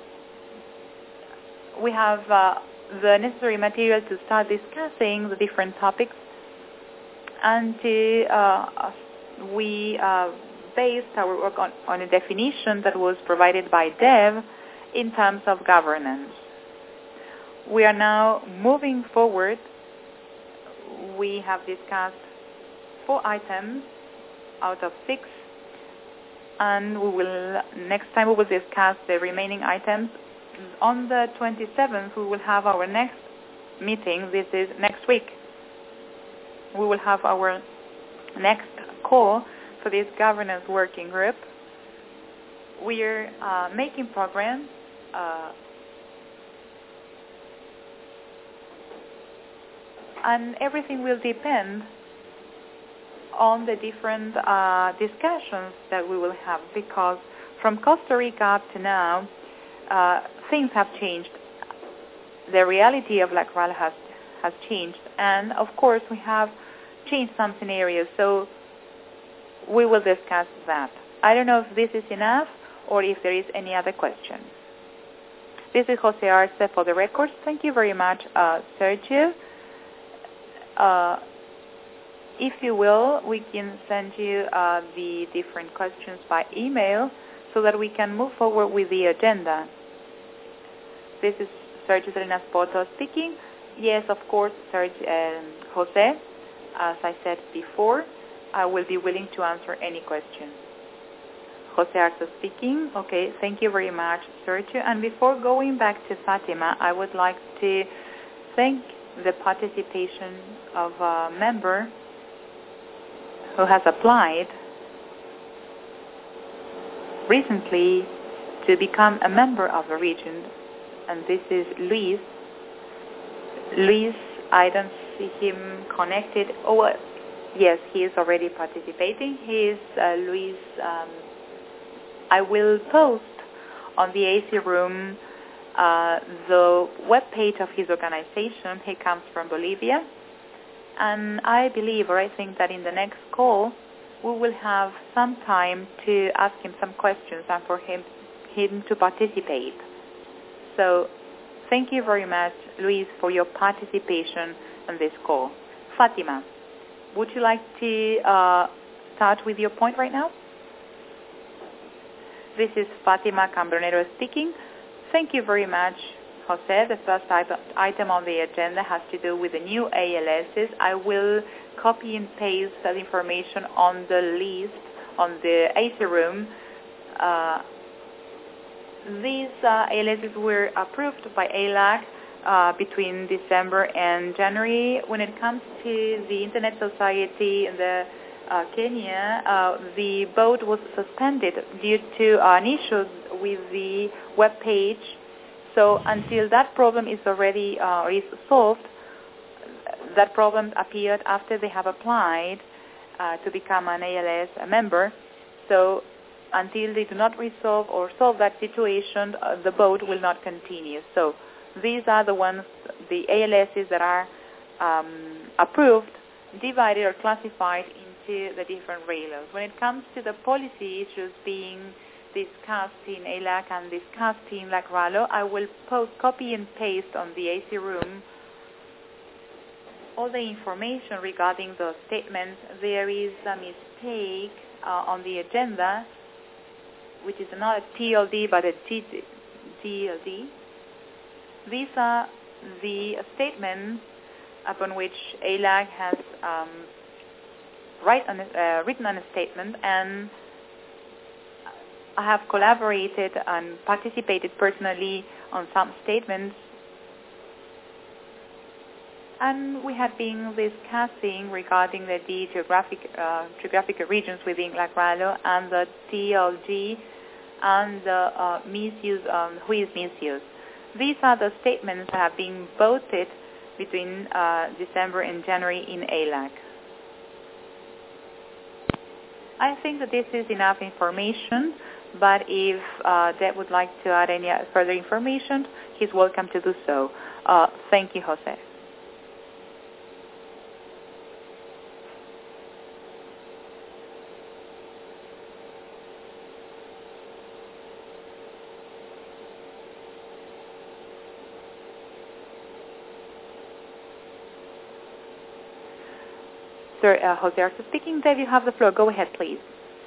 We have uh, the necessary material to start discussing the different topics, and to, uh, we uh, based our work on, on a definition that was provided by Dev in terms of governance. We are now moving forward. We have discussed four items out of six, and we will next time we will discuss the remaining items. On the twenty-seventh, we will have our next meeting. This is next week. We will have our next call for this governance working group. We are uh, making progress. Uh, and everything will depend on the different uh, discussions that we will have, because from Costa Rica up to now, uh, things have changed. The reality of La Cral has, has changed, and of course we have changed some scenarios, so we will discuss that. I don't know if this is enough or if there is any other question. This is Jose Arce for the records. Thank you very much, uh, Sergio. Uh, if you will, we can send you uh, the different questions by email so that we can move forward with the agenda. This is Sergio Salinas Poto speaking. Yes, of course, Sergio, uh, Jose, as I said before, I will be willing to answer any question. Jose Arce speaking. Okay, thank you very much, Sergio. And before going back to Fatima, I would like to thank the participation of a member who has applied recently to become a member of the region, and this is Luis. Luis, I don't see him connected. Oh, yes, he is already participating. He is uh, Luis. Um, I will post on the A C room uh, the webpage of his organization. He comes from Bolivia. And I believe, or I think that in the next call, we will have some time to ask him some questions and for him, him to participate. So thank you very much, Luis, for your participation on this call. Fatima, would you like to uh, start with your point right now? This is Fatima Cambronero speaking. Thank you very much, Jose. The first item on the agenda has to do with the new A L Ss. I will copy and paste that information on the list on the A C room. Uh, these uh, A L Ss were approved by A L A C uh, between December and January. When it comes to the Internet Society and the Uh, Kenya, uh, the vote was suspended due to an issue with the web page. So until that problem is already uh, is solved, that problem appeared after they have applied uh, to become an A L S member. So until they do not resolve or solve that situation, uh, the vote will not continue. So these are the ones, the A L Ss that are um, approved, divided or classified into the different railroads. When it comes to the policy issues being discussed in A L A C and discussed in LACRALO, I will post, copy and paste on the A C room all the information regarding those statements. There is a mistake uh, on the agenda, which is not a T L D but a T L D. These are the statements upon which A L A C has um, write on, uh, written on a statement, and I have collaborated and participated personally on some statements. And we have been discussing regarding the, the geographic uh, geographic regions within LACRALO and the T L G and the uh, misuse, um, who is misuse. These are the statements that have been voted between uh, December and January in A L A C. I think that this is enough information, but if uh, Deb would like to add any further information, he's welcome to do so. Uh, thank you, Jose. Sir uh, Jose Arce speaking. Dave, you have the floor. Go ahead, please.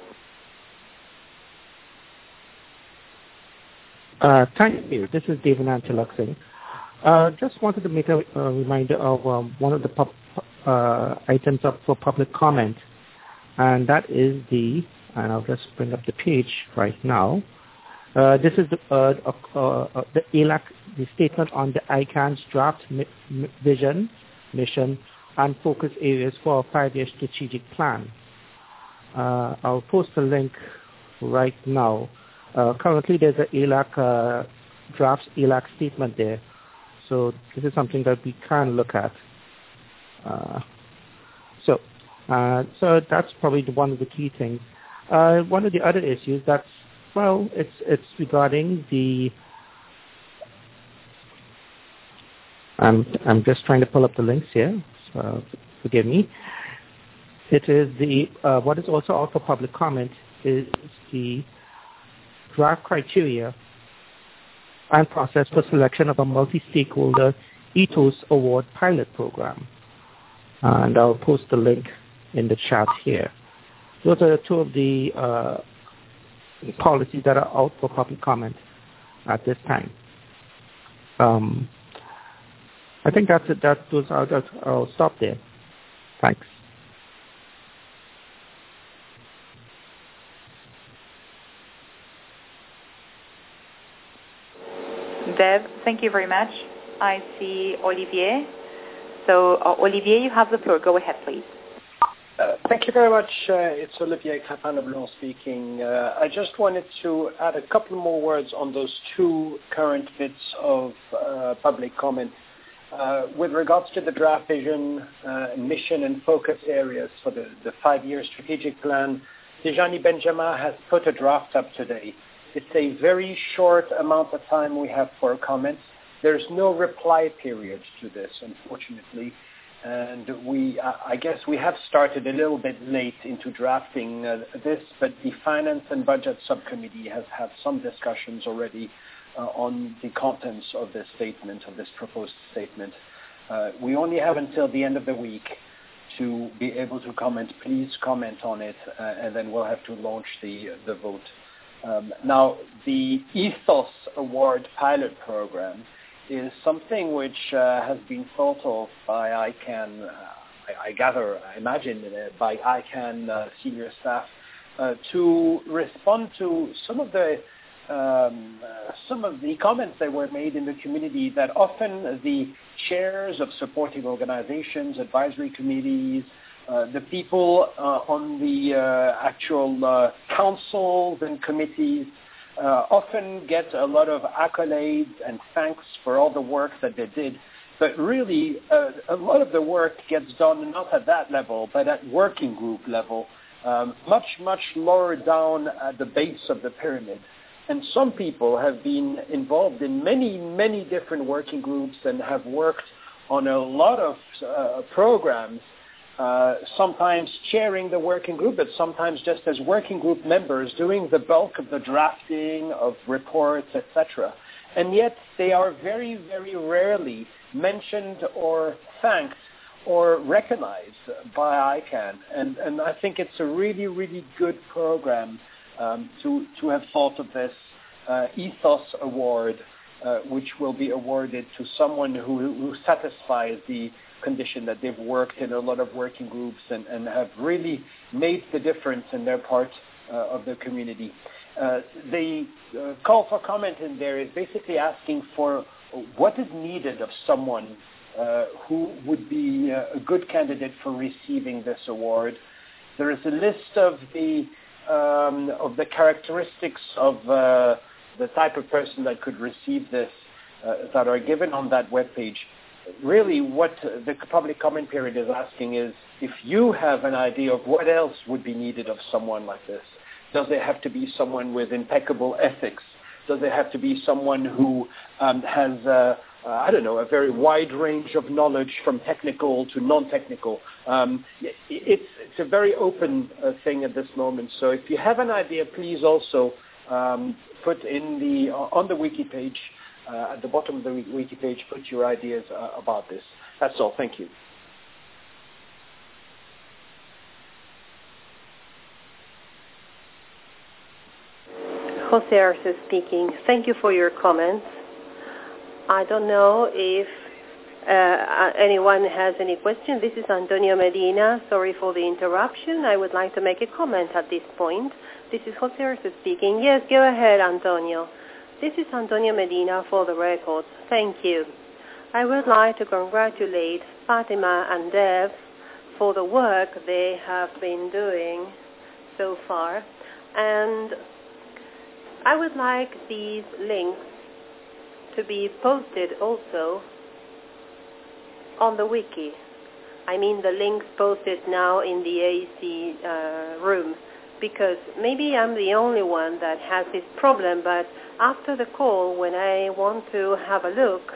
Uh, thank you. This is David Antiluxing. Uh, just wanted to make a, a reminder of um, one of the pub, uh, items up for public comment, and that is the, and I'll just bring up the page right now. Uh, this is the, uh, uh, uh, the A L A C, the statement on the I CAN's draft mi- mi- vision, mission, and focus areas for a five-year strategic plan. Uh, I'll post a link right now. Uh, currently, there's an A L A C uh, draft A L A C statement there, so this is something that we can look at. Uh, so, uh, so that's probably the, one of the key things. Uh, one of the other issues that's well, it's it's regarding the. I'm I'm just trying to pull up the links here. So forgive me. It is the uh, what is also out for public comment is the draft criteria and process for selection of a multi-stakeholder Ethos Award pilot program. And I'll post the link in the chat here. Those are two of the uh, policies that are out for public comment at this time. Um, I think that's it. That those are. That, I'll stop there. Thanks. Deb, thank you very much. I see Olivier. So, uh, Olivier, you have the floor. Go ahead, please. Uh, thank you very much. Uh, it's Olivier Crapin-Leblanc speaking. Uh, I just wanted to add a couple more words on those two current bits of uh, public comment. Uh, with regards to the draft vision, uh, mission and focus areas for the, the five-year strategic plan, Tijani Benjamin has put a draft up today. It's a very short amount of time we have for comments. There's no reply period to this, unfortunately. And we, I guess we have started a little bit late into drafting uh, this, but the Finance and Budget Subcommittee has had some discussions already uh, on the contents of this statement, of this proposed statement. Uh, we only have until the end of the week to be able to comment. Please comment on it, uh, and then we'll have to launch the, the vote. Um, now, the Ethos Award pilot program is something which uh, has been thought of by I CAN, uh, I, I gather, I imagine, uh, by I CAN uh, senior staff uh, to respond to some of the um, uh, some of the comments that were made in the community that often the chairs of supporting organizations, advisory committees, uh, the people uh, on the uh, actual uh, councils and committees uh, often get a lot of accolades and thanks for all the work that they did. But really, uh, a lot of the work gets done not at that level, but at working group level, um, much, much lower down at the base of the pyramid. And some people have been involved in many, many different working groups and have worked on a lot of uh, programs, uh, sometimes chairing the working group, but sometimes just as working group members doing the bulk of the drafting of reports, et cetera. And yet they are very, very rarely mentioned or thanked or recognized by I CANN. And, and I think it's a really, really good program um, to, to have thought of this uh, Ethos Award, uh, which will be awarded to someone who, who satisfies the condition that they've worked in a lot of working groups and, and have really made the difference in their part uh, of the community. Uh, the uh, call for comment in there is basically asking for what is needed of someone uh, who would be uh, a good candidate for receiving this award. There is a list of the um, of the characteristics of uh, the type of person that could receive this uh, that are given on that webpage. Really, what the public comment period is asking is if you have an idea of what else would be needed of someone like this. Does it have to be someone with impeccable ethics? Does it have to be someone who um, has, uh, uh, I don't know, a very wide range of knowledge from technical to non-technical? Um, it's, it's a very open uh, thing at this moment. So if you have an idea, please also um, put in the uh, on the wiki page, uh, at the bottom of the wiki page, put your ideas uh, about this. That's all. Thank you. Jose Arce speaking. Thank you for your comments. I don't know if uh, anyone has any questions. This is Antonio Medina. Sorry for the interruption. I would like to make a comment at this point. This is Jose Arce speaking. Yes, go ahead, Antonio. This is Antonio Medina for the record. Thank you. I would like to congratulate Fatima and Dev for the work they have been doing so far. And I would like these links to be posted also on the wiki. I mean the links posted now in the A C uh, room, because maybe I'm the only one that has this problem, but after the call, when I want to have a look,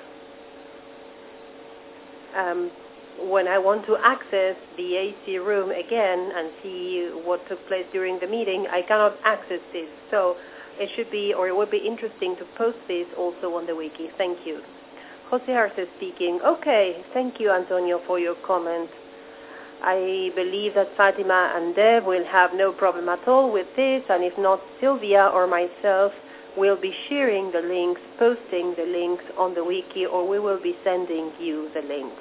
um, when I want to access the A C room again and see what took place during the meeting, I cannot access this. So it should be, or it would be interesting to post this also on the wiki. Thank you. Jose Arce speaking. Okay, thank you, Antonio, for your comment. I believe that Fatima and Dev will have no problem at all with this, and if not, Sylvia or myself will be sharing the links, posting the links on the wiki, or we will be sending you the links.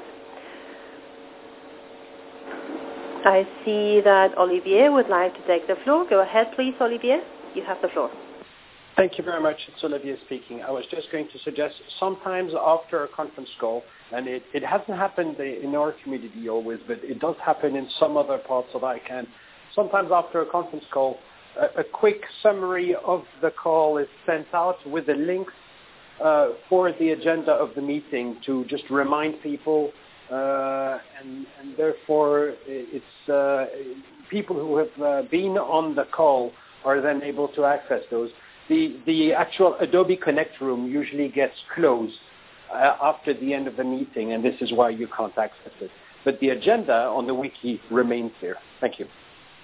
I see that Olivier would like to take the floor. Go ahead, please, Olivier. You have the floor. Thank you very much. It's Olivier speaking. I was just going to suggest sometimes after a conference call, and it, it hasn't happened in our community always, but it does happen in some other parts of I CANN. Sometimes after a conference call, a, a quick summary of the call is sent out with the links uh, for the agenda of the meeting to just remind people, uh, and, and therefore it's uh, people who have uh, been on the call are then able to access those. The, the actual Adobe Connect room usually gets closed uh, after the end of the meeting, and this is why you can't access it. But the agenda on the wiki remains there. Thank you.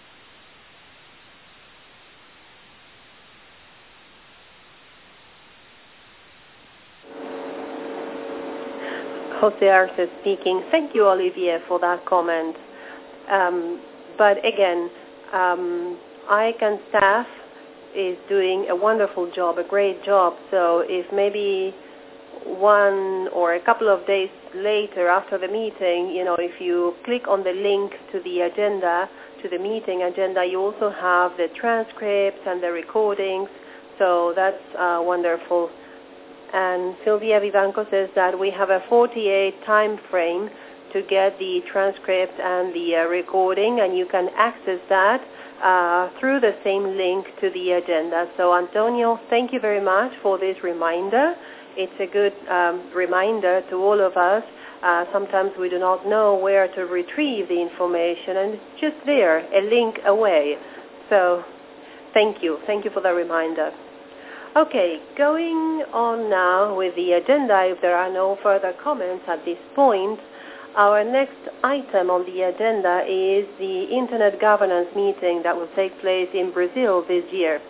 Jose Arce speaking. Thank you, Olivier, for that comment. Um, but again, um, I CANN staff is doing a wonderful job, a great job. So if maybe one or a couple of days later after the meeting, you know, if you click on the link to the agenda, to the meeting agenda, you also have the transcripts and the recordings. So that's uh, wonderful. And Sylvia Vivanco says that we have a forty-eight time frame to get the transcript and the uh, recording, and you can access that uh, through the same link to the agenda. So Antonio, thank you very much for this reminder. It's a good um, reminder to all of us. Uh, sometimes we do not know where to retrieve the information, and it's just there, a link away. So thank you. Thank you for the reminder. Okay, going on now with the agenda, if there are no further comments at this point, our next item on the agenda is the Internet Governance meeting that will take place in Brazil this year.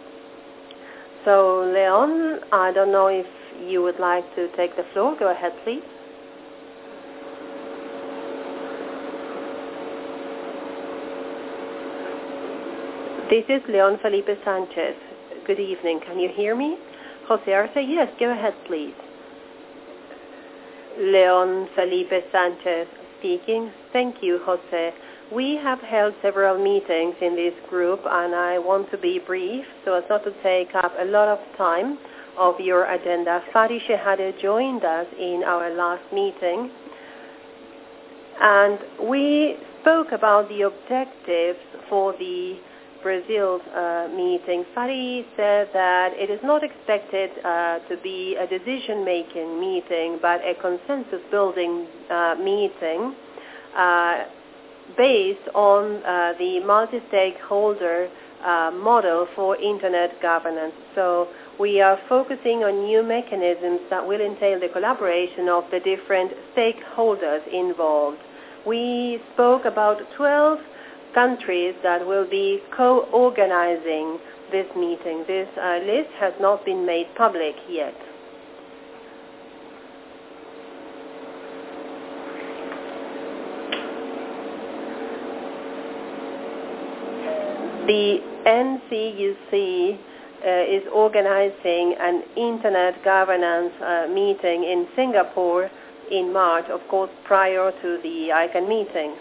So, Leon, I don't know if you would like to take the floor. Go ahead, please. This is Leon Felipe Sanchez. Good evening. Can you hear me? Jose Arce, yes, go ahead, please. Leon Felipe Sanchez speaking. Thank you, Jose. We have held several meetings in this group, and I want to be brief so as not to take up a lot of time of your agenda. Fadi Shehadeh joined us in our last meeting, and we spoke about the objectives for the Brazil's uh, meeting. Fadi said that it is not expected uh, to be a decision-making meeting, but a consensus-building uh, meeting uh, based on uh, the multi-stakeholder uh, model for Internet governance. So we are focusing on new mechanisms that will entail the collaboration of the different stakeholders involved. We spoke about twelve countries that will be co-organizing this meeting. This uh, list has not been made public yet. The N C U C uh, is organizing an Internet governance uh, meeting in Singapore in March, of course, prior to the I C A N meeting.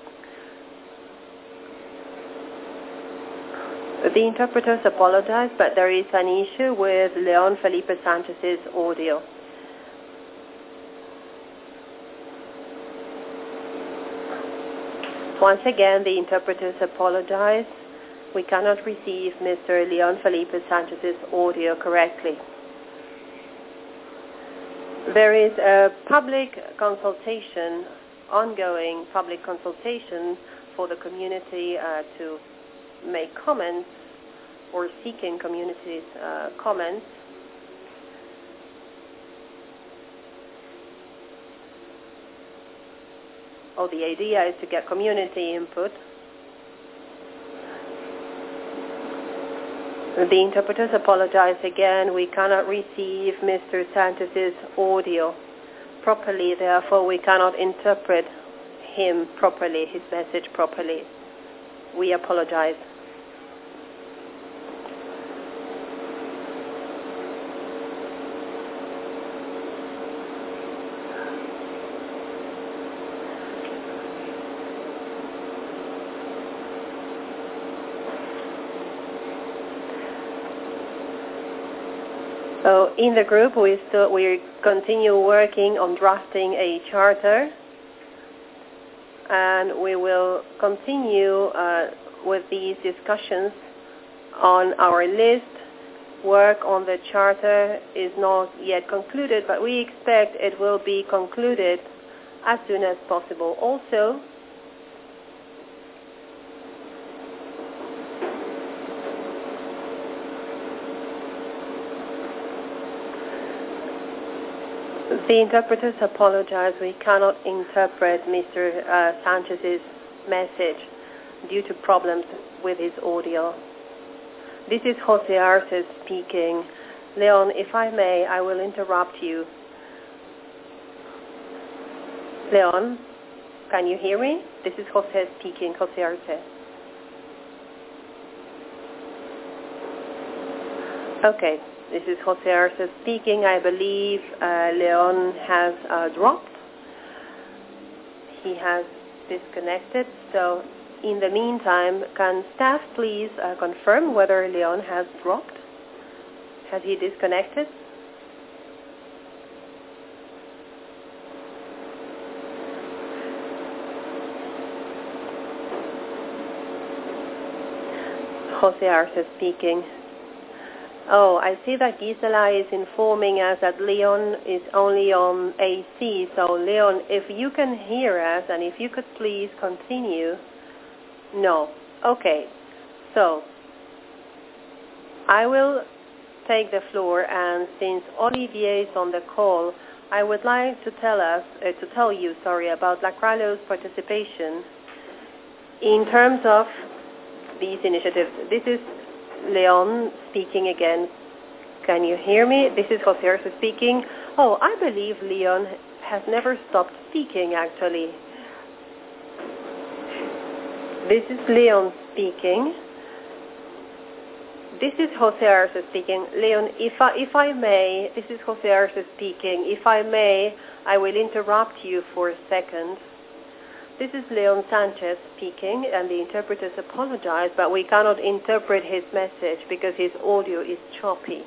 The interpreters apologize, but there is an issue with Leon Felipe Sanchez's audio. Once again, the interpreters apologize. We cannot receive Mister Leon Felipe Sanchez's audio correctly. There is a public consultation, ongoing public consultation for the community uh, to make comments or seeking community's uh, comments. Oh, the idea is to get community input. The interpreters apologize again. We cannot receive Mister Sanchez's audio properly, therefore we cannot interpret him properly, his message properly. We apologize. So in the group, we still we continue working on drafting a charter, and we will continue uh, with these discussions on our list. Work on the charter is not yet concluded, but we expect it will be concluded as soon as possible. Also, the interpreters apologize. We cannot interpret Mister Uh, Sanchez's message due to problems with his audio. This is Jose Arce speaking. Leon, if I may, I will interrupt you. Leon, can you hear me? This is Jose speaking, Jose Arce. Okay. This is Jose Arce speaking. I believe uh, Leon has uh, dropped. He has disconnected. So in the meantime, can staff please uh, confirm whether Leon has dropped? Has he disconnected? Jose Arce speaking. Oh, I see that Gisela is informing us that Leon is only on A C. So, Leon, if you can hear us and if you could please continue. No. Okay. So, I will take the floor, and since Olivier is on the call, I would like to tell us, uh, to tell you, sorry, about Lacralo's participation in terms of these initiatives. This is Leon speaking again. Can you hear me? This is Jose Arce speaking. Oh, I believe Leon has never stopped speaking, actually. This is Leon speaking. This is Jose Arce speaking. Leon, if I, if I may, this is Jose Arce speaking. If I may, I will interrupt you for a second. This is Leon Sanchez speaking, and the interpreters apologize, but we cannot interpret his message because his audio is choppy.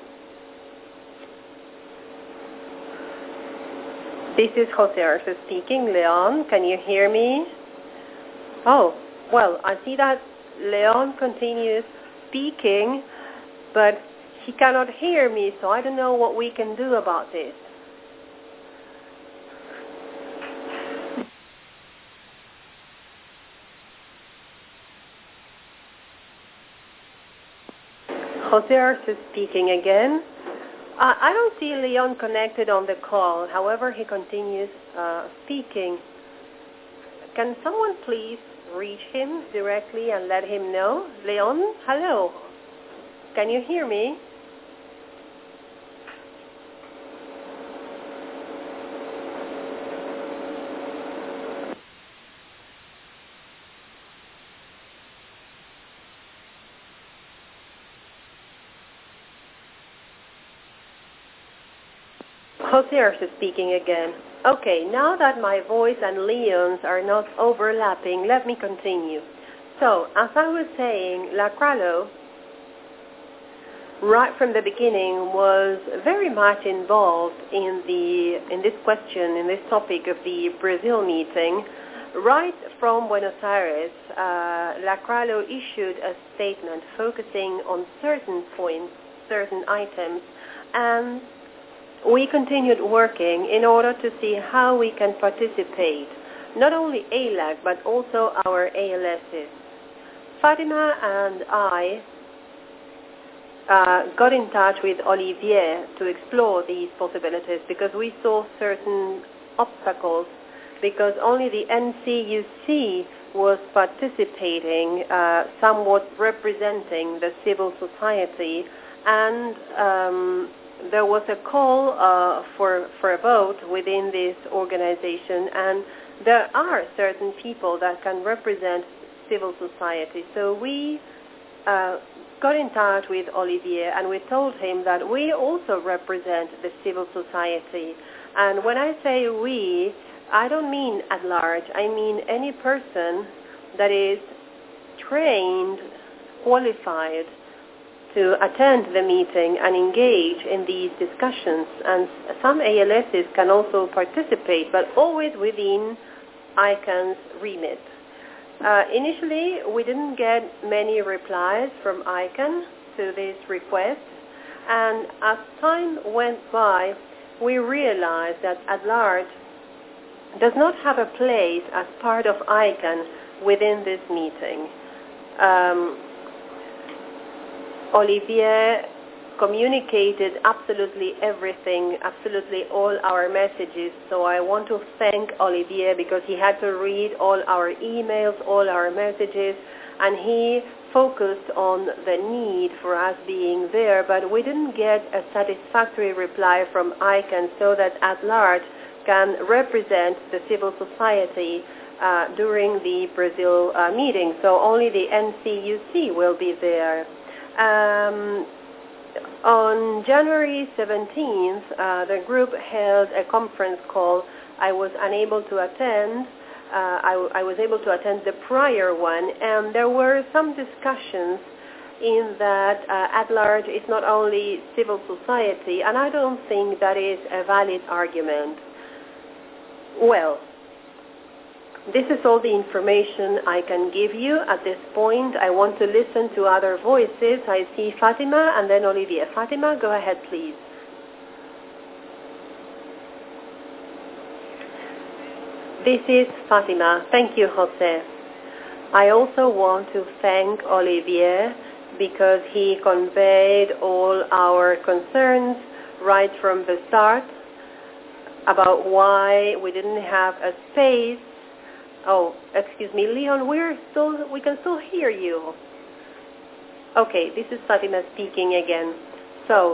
This is Jose Arce speaking. Leon, can you hear me? Oh, well, I see that Leon continues speaking, but he cannot hear me, so I don't know what we can do about this. Jose Arce speaking again. Uh, I don't see Leon connected on the call. However, he continues uh, speaking. Can someone please reach him directly and let him know? Leon, hello. Can you hear me? Jose Arce speaking again. Okay, now that my voice and Leon's are not overlapping, let me continue. So, as I was saying, Lacralo, right from the beginning, was very much involved in the in this question, in this topic of the Brazil meeting. Right from Buenos Aires, uh, Lacralo issued a statement focusing on certain points, certain items, and we continued working in order to see how we can participate, not only A L A C, but also our A L Ss. Fatima and I uh, got in touch with Olivier to explore these possibilities because we saw certain obstacles, because only the N C U C was participating, uh, somewhat representing the civil society, and um, there was a call uh, for, for a vote within this organization, and there are certain people that can represent civil society. So we uh, got in touch with Olivier, and we told him that we also represent the civil society. And when I say we, I don't mean at large. I mean any person that is trained, qualified, to attend the meeting and engage in these discussions. And some A L Ss can also participate, but always within I CAN's remit. Uh, initially, we didn't get many replies from I CAN to this request, and as time went by, we realized that at large does not have a place as part of I CAN within this meeting. Um, Olivier communicated absolutely everything, absolutely all our messages. So I want to thank Olivier because he had to read all our emails, all our messages, and he focused on the need for us being there. But we didn't get a satisfactory reply from I CAN so that at large can represent the civil society uh, during the Brazil uh, meeting. So only the N C U C will be there. Um, on January seventeenth, uh, the group held a conference call. I was unable to attend. Uh, I, I was able to attend the prior one, and there were some discussions in that uh, at large it's not only civil society, and I don't think that is a valid argument. Well, This is all the information I can give you at this point. I want to listen to other voices. I see Fatima and then Olivier. Fatima, go ahead, please. This is Fatima. Thank you, Jose. I also want to thank Olivier because he conveyed all our concerns right from the start about why we didn't have a space. Oh, excuse me, Leon, we're still, we can still hear you. Okay, this is Fatima speaking again. So,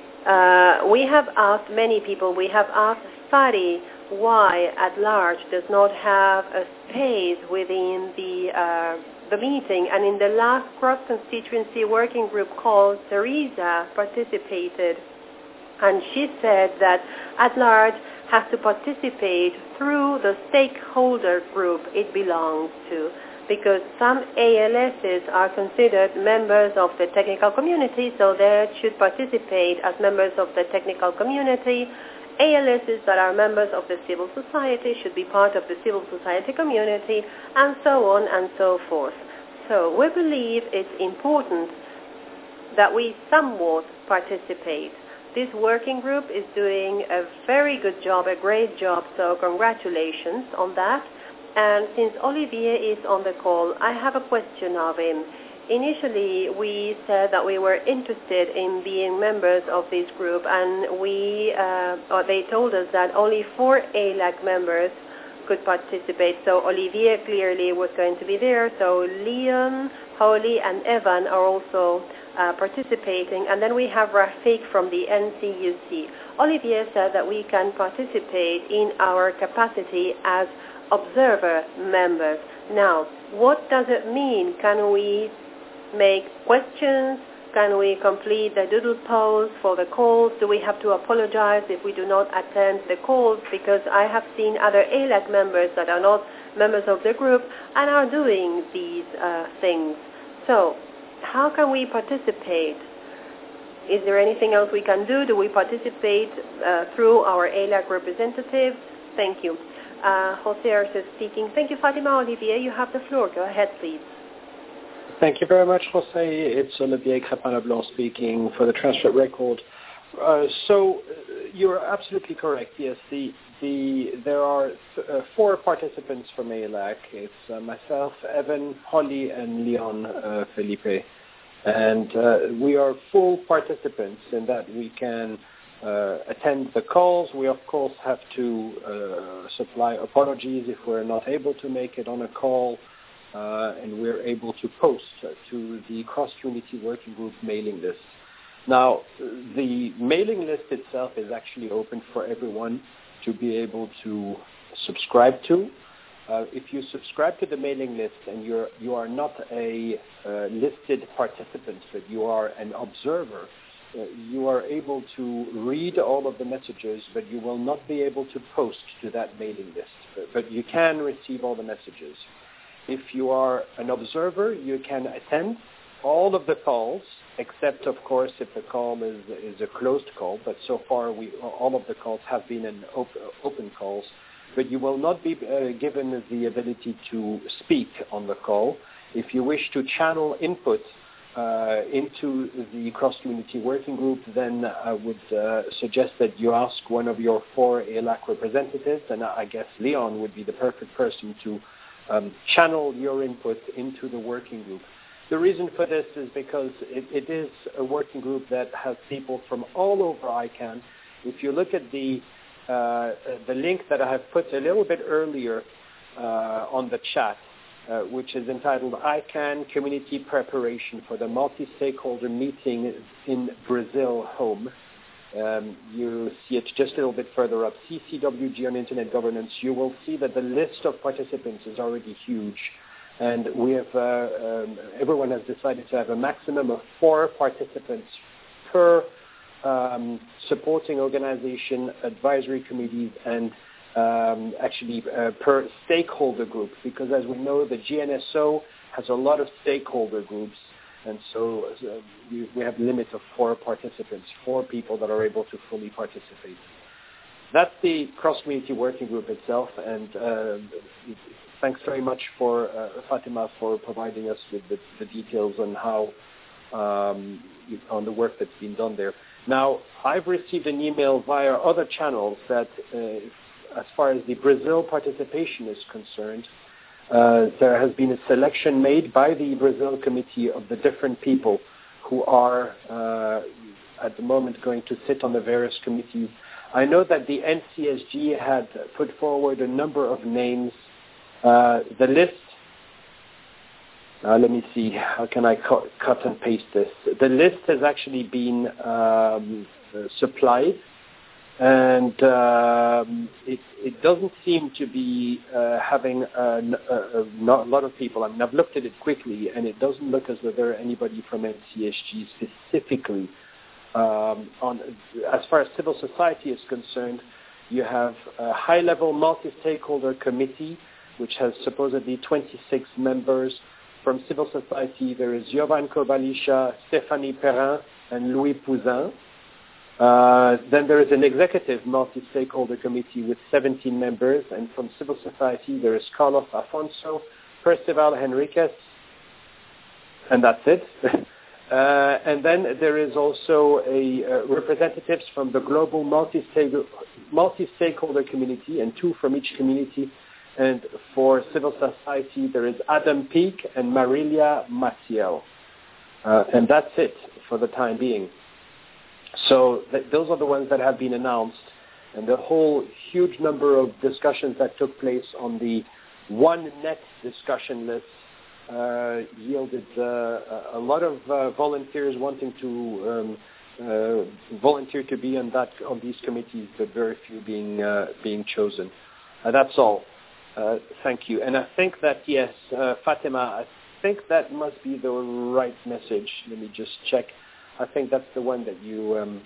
uh, we have asked many people, we have asked Fadi why at large does not have a space within the uh, the meeting, and in the last cross-constituency working group call, Teresa participated, and she said that at large has to participate through the stakeholder group it belongs to, because some A L Ss are considered members of the technical community, so they should participate as members of the technical community. A L Ss that are members of the civil society should be part of the civil society community, and so on and so forth. So we believe it's important that we somewhat participate. This working group is doing a very good job, a great job, so congratulations on that. And since Olivier is on the call, I have a question of him. Initially, we said that we were interested in being members of this group, and we, uh, or they told us that only four A L A C members could participate. So Olivier clearly was going to be there. So Leon, Holly, and Evan are also uh, participating. And then we have Rafik from the N C U C. Olivier said that we can participate in our capacity as observer members. Now, what does it mean? Can we make questions? Can we complete the doodle polls for the calls? Do we have to apologize if we do not attend the calls? Because I have seen other A L A C members that are not members of the group and are doing these uh, things. So how can we participate? Is there anything else we can do? Do we participate uh, through our A L A C representatives? Thank you. Uh, Jose Arce speaking. Thank you, Fatima. Olivier, you have the floor. Go ahead, please. Thank you very much, Jose. It's Olivier Crépin-Leblanc speaking for the Transcript Record. Uh, so uh, you're absolutely correct. Yes, the the there are th- uh, four participants from A L A C. It's uh, myself, Evan, Holly, and Leon uh, Felipe, and uh, we are full participants in that we can uh, attend the calls. We of course have to uh, supply apologies if we're not able to make it on a call. Uh, and we're able to post uh, to the cross-community working group mailing list. Now, the mailing list itself is actually open for everyone to be able to subscribe to. Uh, if you subscribe to the mailing list and you're, you are not a uh, listed participant, but you are an observer, uh, you are able to read all of the messages, but you will not be able to post to that mailing list. But, but you can receive all the messages. If you are an observer, you can attend all of the calls, except, of course, if the call is, is a closed call. But so far, we, all of the calls have been in open, open calls. But you will not be uh, given the ability to speak on the call. If you wish to channel input uh, into the cross-community working group, then I would uh, suggest that you ask one of your four A L A C representatives, and I guess Leon would be the perfect person to Um, channel your input into the working group. The reason for this is because it, it is a working group that has people from all over I CANN. If you look at the uh, the link that I have put a little bit earlier uh, on the chat, uh, which is entitled I CANN Community Preparation for the Multi-Stakeholder Meeting in Brazil Home. Um, you see it just a little bit further up, C C W G on Internet Governance. You will see that the list of participants is already huge. And we have, uh, um, everyone has decided to have a maximum of four participants per um, supporting organization, advisory committees, and um, actually uh, per stakeholder group. Because as we know, the G N S O has a lot of stakeholder groups. And so uh, we, we have a limit of four participants, four people that are able to fully participate. That's the cross-community working group itself. And uh, thanks very much for uh, Fatima for providing us with the, the details on how um, on the work that's been done there. Now, I've received an email via other channels that, uh, as far as the Brazil participation is concerned, uh, there has been a selection made by the Brazil committee of the different people who are uh, at the moment going to sit on the various committees. I know that the N C S G had put forward a number of names. Uh, the list, uh, let me see, how can I cut, cut and paste this? The list has actually been um, uh, supplied, and um, it, it doesn't seem to be uh, having a, a, a, not a lot of people. I mean, I've looked at it quickly, and it doesn't look as though there are anybody from N C S G specifically. Um, on, as far as civil society is concerned, you have a high-level multi-stakeholder committee, which has supposedly twenty-six members. From civil society, there is Jovan Kovalisha, Stéphanie Perrin, and Louis Pouzin. Uh, then there is an executive multi-stakeholder committee with seventeen members, and from civil society, there is Carlos Afonso, Percival Henriquez, and that's it. Uh, and then there is also a uh, representatives from the global multi-stakeholder, multi-stakeholder community, and two from each community. And for civil society, there is Adam Peake and Marilia Maciel. Uh, and that's it for the time being. So th- those are the ones that have been announced. And the whole huge number of discussions that took place on the one net discussion list Uh, yielded uh, a lot of uh, volunteers wanting to um, uh, volunteer to be on that on these committees, but very few being uh, being chosen. Uh, that's all. Uh, thank you. And I think that yes, uh, Fatima, I think that must be the right message. Let me just check. I think that's the one that you um,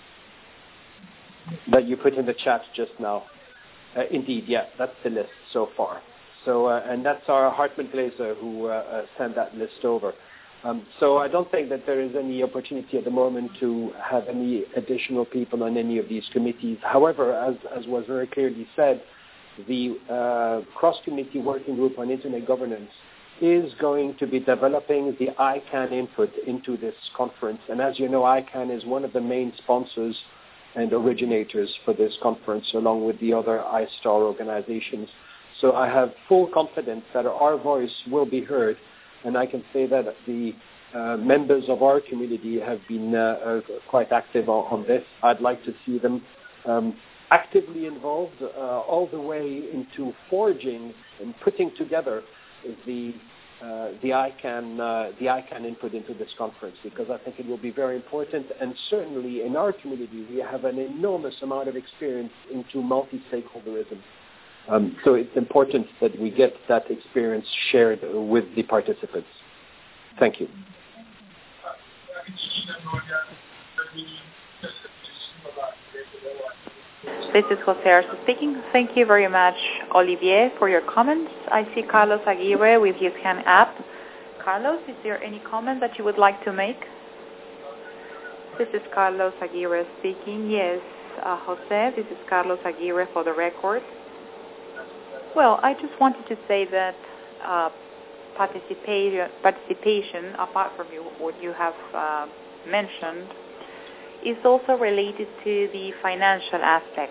that you put in the chat just now. Uh, indeed, yeah, that's the list so far. So, uh, and that's our Hartmut Glaser who uh, uh, sent that list over. Um, so I don't think that there is any opportunity at the moment to have any additional people on any of these committees. However, as, as was very clearly said, the uh, cross-committee working group on Internet governance is going to be developing the I CANN input into this conference. And as you know, I CANN is one of the main sponsors and originators for this conference, along with the other I STAR organizations. So I have full confidence that our voice will be heard, and I can say that the uh, members of our community have been uh, uh, quite active on, on this. I'd like to see them um, actively involved uh, all the way into forging and putting together the uh, the I CANN uh, the I CANN input into this conference, because I think it will be very important. And certainly in our community, we have an enormous amount of experience into multi-stakeholderism. Um, so it's important that we get that experience shared with the participants. Thank you. This is Jose Arce speaking. Thank you very much, Olivier, for your comments. I see Carlos Aguirre with his hand up. Carlos, is there any comment that you would like to make? This is Carlos Aguirre speaking. Yes, uh, Jose, this is Carlos Aguirre for the record. Well, I just wanted to say that uh, participation, participation, apart from you, what you have uh, mentioned, is also related to the financial aspect.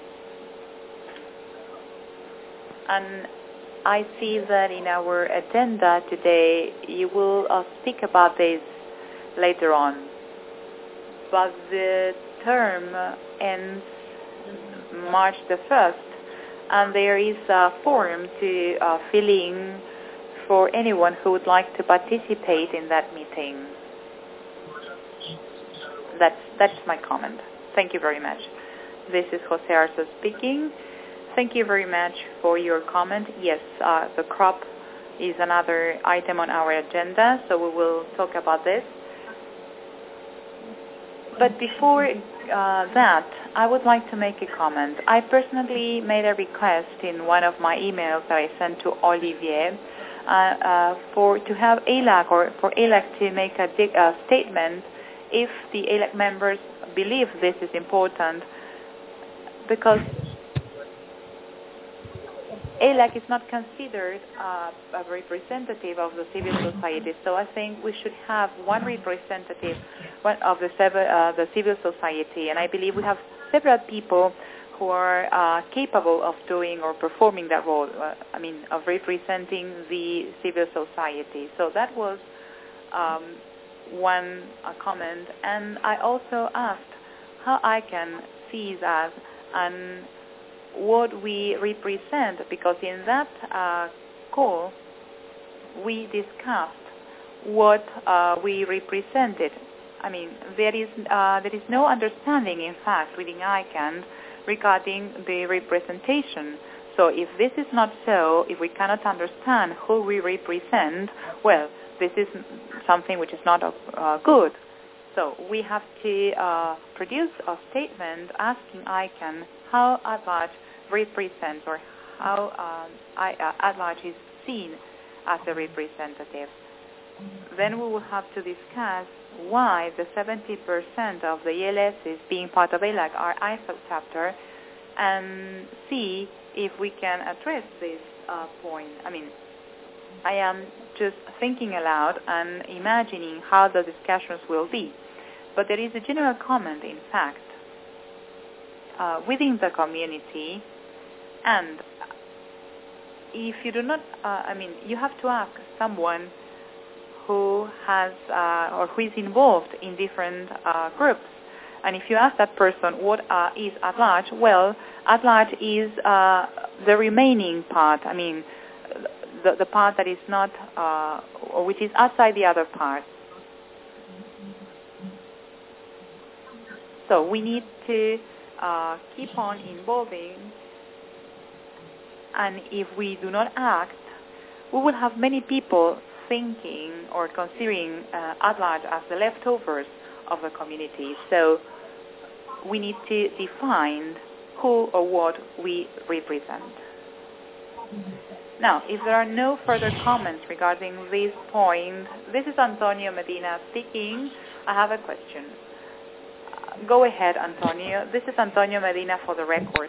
And I see that in our agenda today, you will uh, speak about this later on. But the term ends March the first. And there is a form to uh, fill in for anyone who would like to participate in that meeting. That's, that's my comment. Thank you very much. This is Jose Arce speaking. Thank you very much for your comment. Yes, uh, the crop is another item on our agenda, so we will talk about this. But before uh, that, I would like to make a comment. I personally made a request in one of my emails that I sent to Olivier uh, uh, for to have A L A C or for A L A C to make a, a statement if the A L A C members believe this is important, because A L A C is not considered uh, a representative of the civil society, so I think we should have one representative one of the, uh, the civil society, and I believe we have several people who are uh, capable of doing or performing that role, uh, I mean, of representing the civil society. So that was um, one uh, comment, and I also asked how I can see that and what we represent, because in that uh, call we discussed what uh, we represented. I mean, there is uh, there is no understanding, in fact, within ICANN regarding the representation. So if this is not so, if we cannot understand who we represent, well, this is something which is not uh, good. So we have to uh, produce a statement asking ICANN how at-large represents, or how um, I, uh, at-large is seen as a representative. Then we will have to discuss why the seventy percent of the E L Ss being part of A L A C are I S A C chapter, and see if we can address this uh, point. I mean, I am just thinking aloud and imagining how the discussions will be. But there is a general comment, in fact, uh, within the community, and if you do not, uh, I mean, you have to ask someone who has uh, or who is involved in different uh, groups. And if you ask that person what uh, is at-large, well, at-large is uh, the remaining part, I mean, the, the part that is not, uh, or which is outside the other part. So we need to uh, keep on involving, and if we do not act, we will have many people thinking or considering uh, at-large as the leftovers of the community. So we need to define who or what we represent. Now, if there are no further comments regarding this point, this is Antonio Medina speaking. I have a question. Uh, go ahead, Antonio. This is Antonio Medina for the record.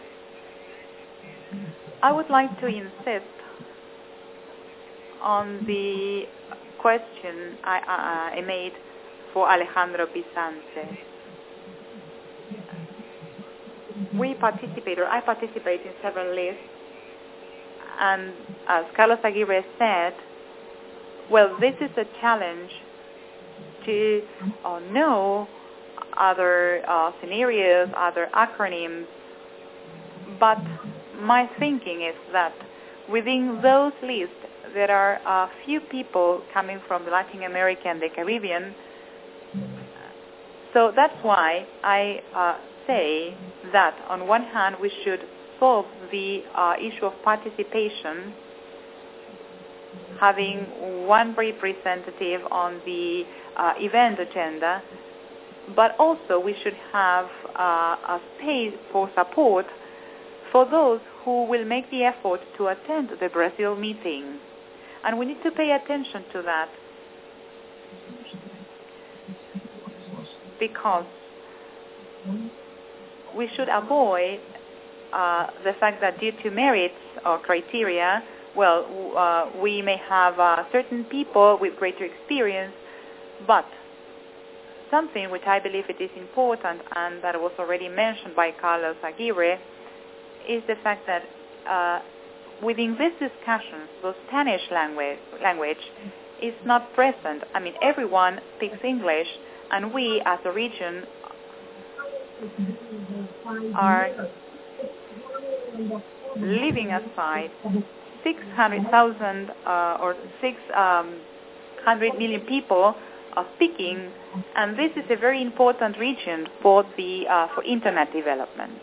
I would like to insist on the question I, uh, I made for Alejandro Pisante. We participate, or I participate in several lists, and as Carlos Aguirre said, well, this is a challenge to uh, know other uh, scenarios, other acronyms, but my thinking is that within those lists there are a few people coming from Latin America and the Caribbean. So that's why I uh, say that on one hand we should solve the uh, issue of participation, having one representative on the uh, event agenda, but also we should have uh, a space for support for those who will make the effort to attend the Brazil meeting. And we need to pay attention to that, because we should avoid uh, the fact that due to merits or criteria, well, uh, we may have uh, certain people with greater experience, but something which I believe it is important, and that was already mentioned by Carlos Aguirre, is the fact that uh, within these discussions, the Spanish language, language is not present. I mean, everyone speaks English, and we as a region are leaving aside six hundred thousand uh, or six hundred million people are speaking, and this is a very important region for the uh, for internet development.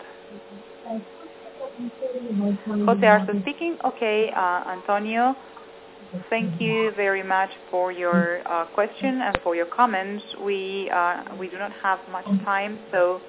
Jose Arce speaking. Okay, uh, Antonio, thank you very much for your uh, question and for your comments. We uh, we do not have much time, so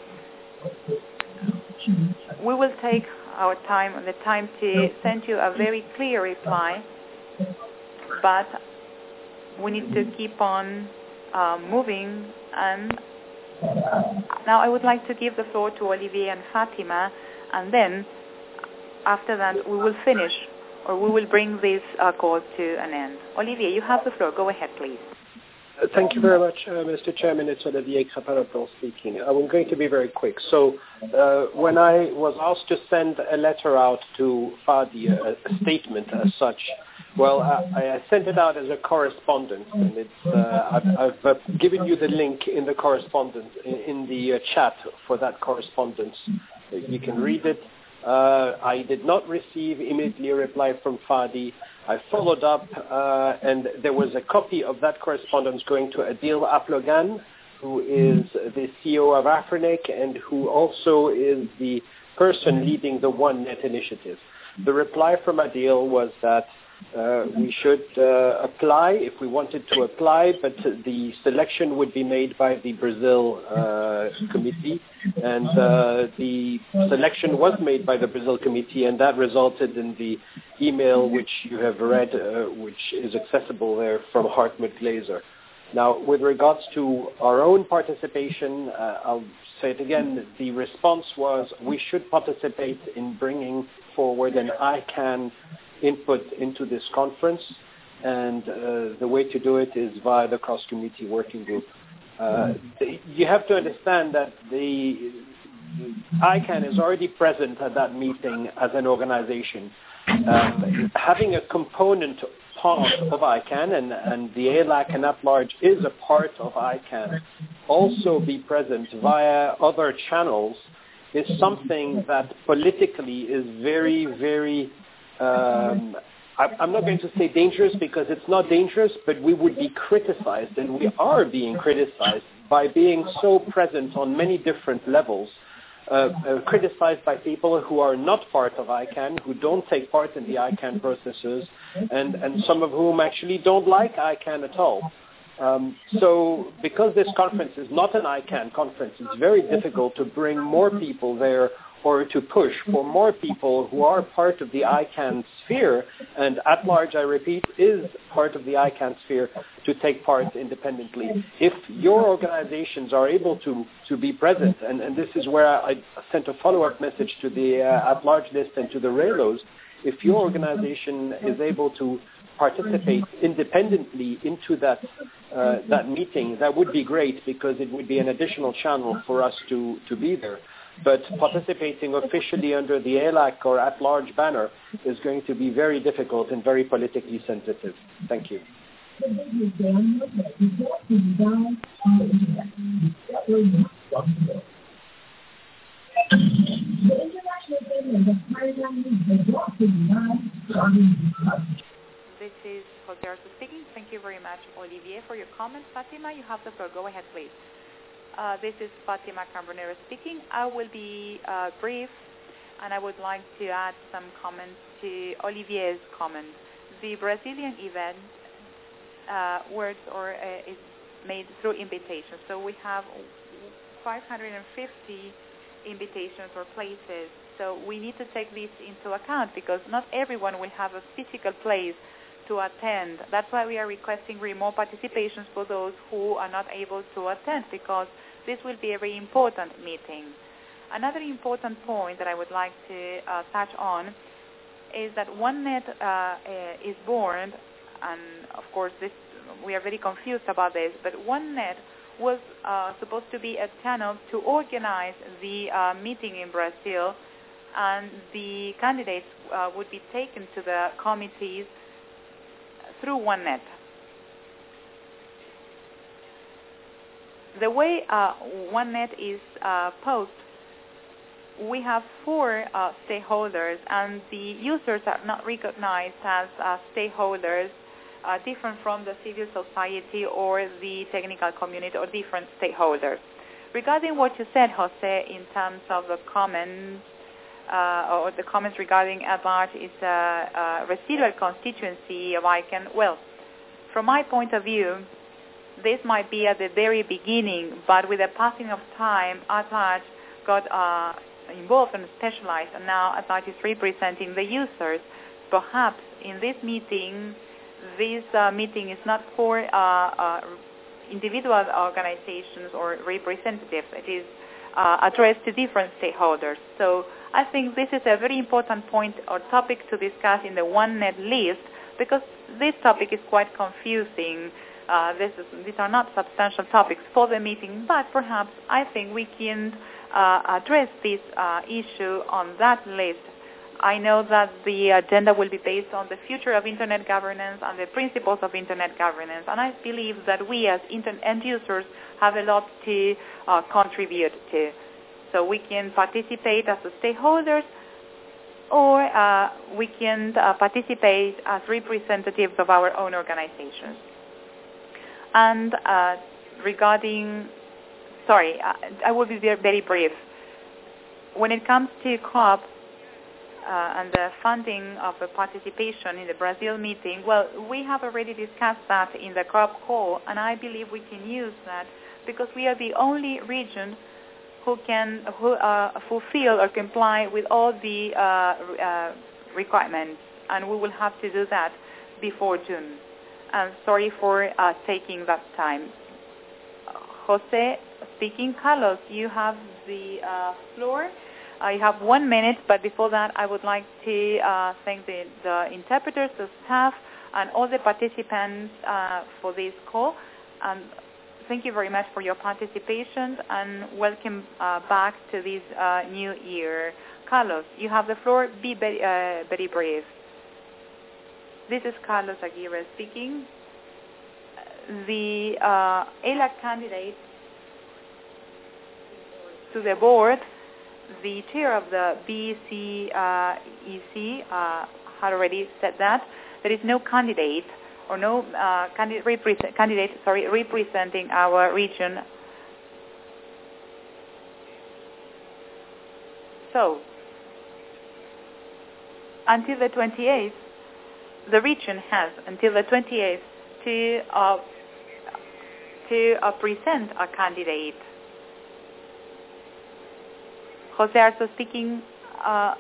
we will take our time, the time to send you a very clear reply, but we need to keep on uh, moving. And now I would like to give the floor to Olivier and Fatima, and then after that we will finish or we will bring this uh, call to an end. Olivier, you have the floor. Go ahead, please. Uh, thank you very much, uh, Mister Chairman. It's Olivier Crapin-Leblond speaking. I'm going to be very quick. So uh, when I was asked to send a letter out to Fadi, a, a statement as such, well, I, I sent it out as a correspondence, and it's, uh, I've, I've uh, given you the link in the correspondence, in, in the uh, chat for that correspondence. You can read it. Uh, I did not receive immediately a reply from Fadi. I followed up, uh, and there was a copy of that correspondence going to Adil Aplogan, who is the C E O of Afrinic and who also is the person leading the OneNet initiative. The reply from Adil was that uh, we should uh, apply if we wanted to apply, but the selection would be made by the Brazil uh, committee, and uh, the selection was made by the Brazil committee, and that resulted in the email which you have read, uh, which is accessible there from Hartmut Glaser. Now, with regards to our own participation, uh, I'll say it again, the response was we should participate in bringing forward an I CANN input into this conference, and uh, the way to do it is via the cross-committee working group. Uh, the, you have to understand that the I CANN is already present at that meeting as an organization. Um, having a component part of I CANN, and, and the A L A C and at large is a part of I CANN, also be present via other channels is something that politically is very, very, um, I, I'm not going to say dangerous because it's not dangerous, but we would be criticized, and we are being criticized by being so present on many different levels. Uh, uh, criticized by people who are not part of I CANN, who don't take part in the I CANN processes, and, and some of whom actually don't like I CANN at all. Um, so because this conference is not an I CANN conference, it's very difficult to bring more people there or to push for more people who are part of the I CANN sphere, and at large, I repeat, is part of the I CANN sphere, to take part independently. If your organizations are able to, to be present, and, and this is where I sent a follow-up message to the uh, at-large list and to the R E L Os, if your organization is able to participate independently into that uh, that meeting, that would be great, because it would be an additional channel for us to, to be there. But participating officially under the A L A C or at-large banner is going to be very difficult and very politically sensitive. Thank you. This is Jose Arce speaking. Thank you very much, Olivier, for your comments. Fatima, you have the floor. Go ahead, please. Uh, this is Fatima Carbonero speaking. I will be uh, brief, and I would like to add some comments to Olivier's comments. The Brazilian event uh, works or uh, is made through invitations. So we have five hundred fifty invitations or places. So we need to take this into account, because not everyone will have a physical place to attend. That's why we are requesting remote participations for those who are not able to attend, because this will be a very important meeting. Another important point that I would like to uh, touch on is that OneNet uh, uh, is born, and of course this, we are very confused about this, but OneNet was uh, supposed to be a channel to organize the uh, meeting in Brazil, and the candidates uh, would be taken to the committees through OneNet. The way uh, OneNet is uh, posed, we have four uh, stakeholders, and the users are not recognized as uh, stakeholders, uh, different from the civil society or the technical community or different stakeholders. Regarding what you said, Jose, in terms of the comments, uh, or the comments regarding at large is a, a residual constituency of I CANN, well, from my point of view, this might be at the very beginning, but with the passing of time, at large got uh, involved and specialized, and now at large is representing the users. Perhaps in this meeting, this uh, meeting is not for uh, uh, individual organizations or representatives. It is uh, addressed to different stakeholders. So I think this is a very important point or topic to discuss in the OneNet list, because this topic is quite confusing. Uh, this is, these are not substantial topics for the meeting, but perhaps I think we can uh, address this uh, issue on that list. I know that the agenda will be based on the future of Internet governance and the principles of Internet governance, and I believe that we as internet end users have a lot to uh, contribute to. So we can participate as stakeholders, or uh, we can uh, participate as representatives of our own organizations. And uh, regarding, sorry, I, I will be very, very brief. When it comes to COP uh, and the funding of the participation in the Brazil meeting, well, we have already discussed that in the COP call, and I believe we can use that because we are the only region who can who, uh, fulfill or comply with all the uh, uh, requirements, and we will have to do that before June. I'm sorry for uh, taking that time. Jose speaking. Carlos, you have the uh, floor. I have one minute, but before that, I would like to uh, thank the, the interpreters, the staff, and all the participants uh, for this call. Um, thank you very much for your participation, and welcome uh, back to this uh, new year. Carlos, you have the floor. Be very, uh, very brief. This is Carlos Aguirre speaking. The uh, E L A candidate to the board, the chair of the B C E C uh, had already said that there is no candidate or no uh, candidate, represent, candidate sorry, representing our region. So, until the twenty-eighth, the region has until the twenty-eighth to uh, to uh, present a candidate. Jose Arzo speaking. Uh,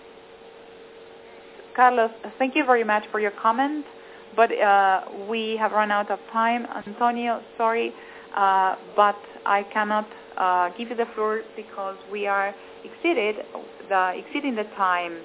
Carlos, thank you very much for your comment, but uh, we have run out of time. Antonio, sorry, uh, but I cannot uh, give you the floor because we are exceeded the exceeding the time.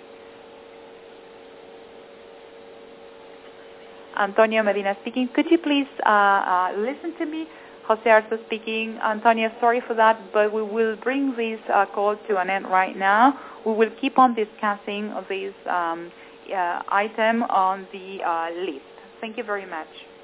Antonio Medina speaking. Could you please uh, uh, listen to me? Jose Arzo speaking. Antonio, sorry for that, but we will bring this uh, call to an end right now. We will keep on discussing this um, uh, item on the uh, list. Thank you very much.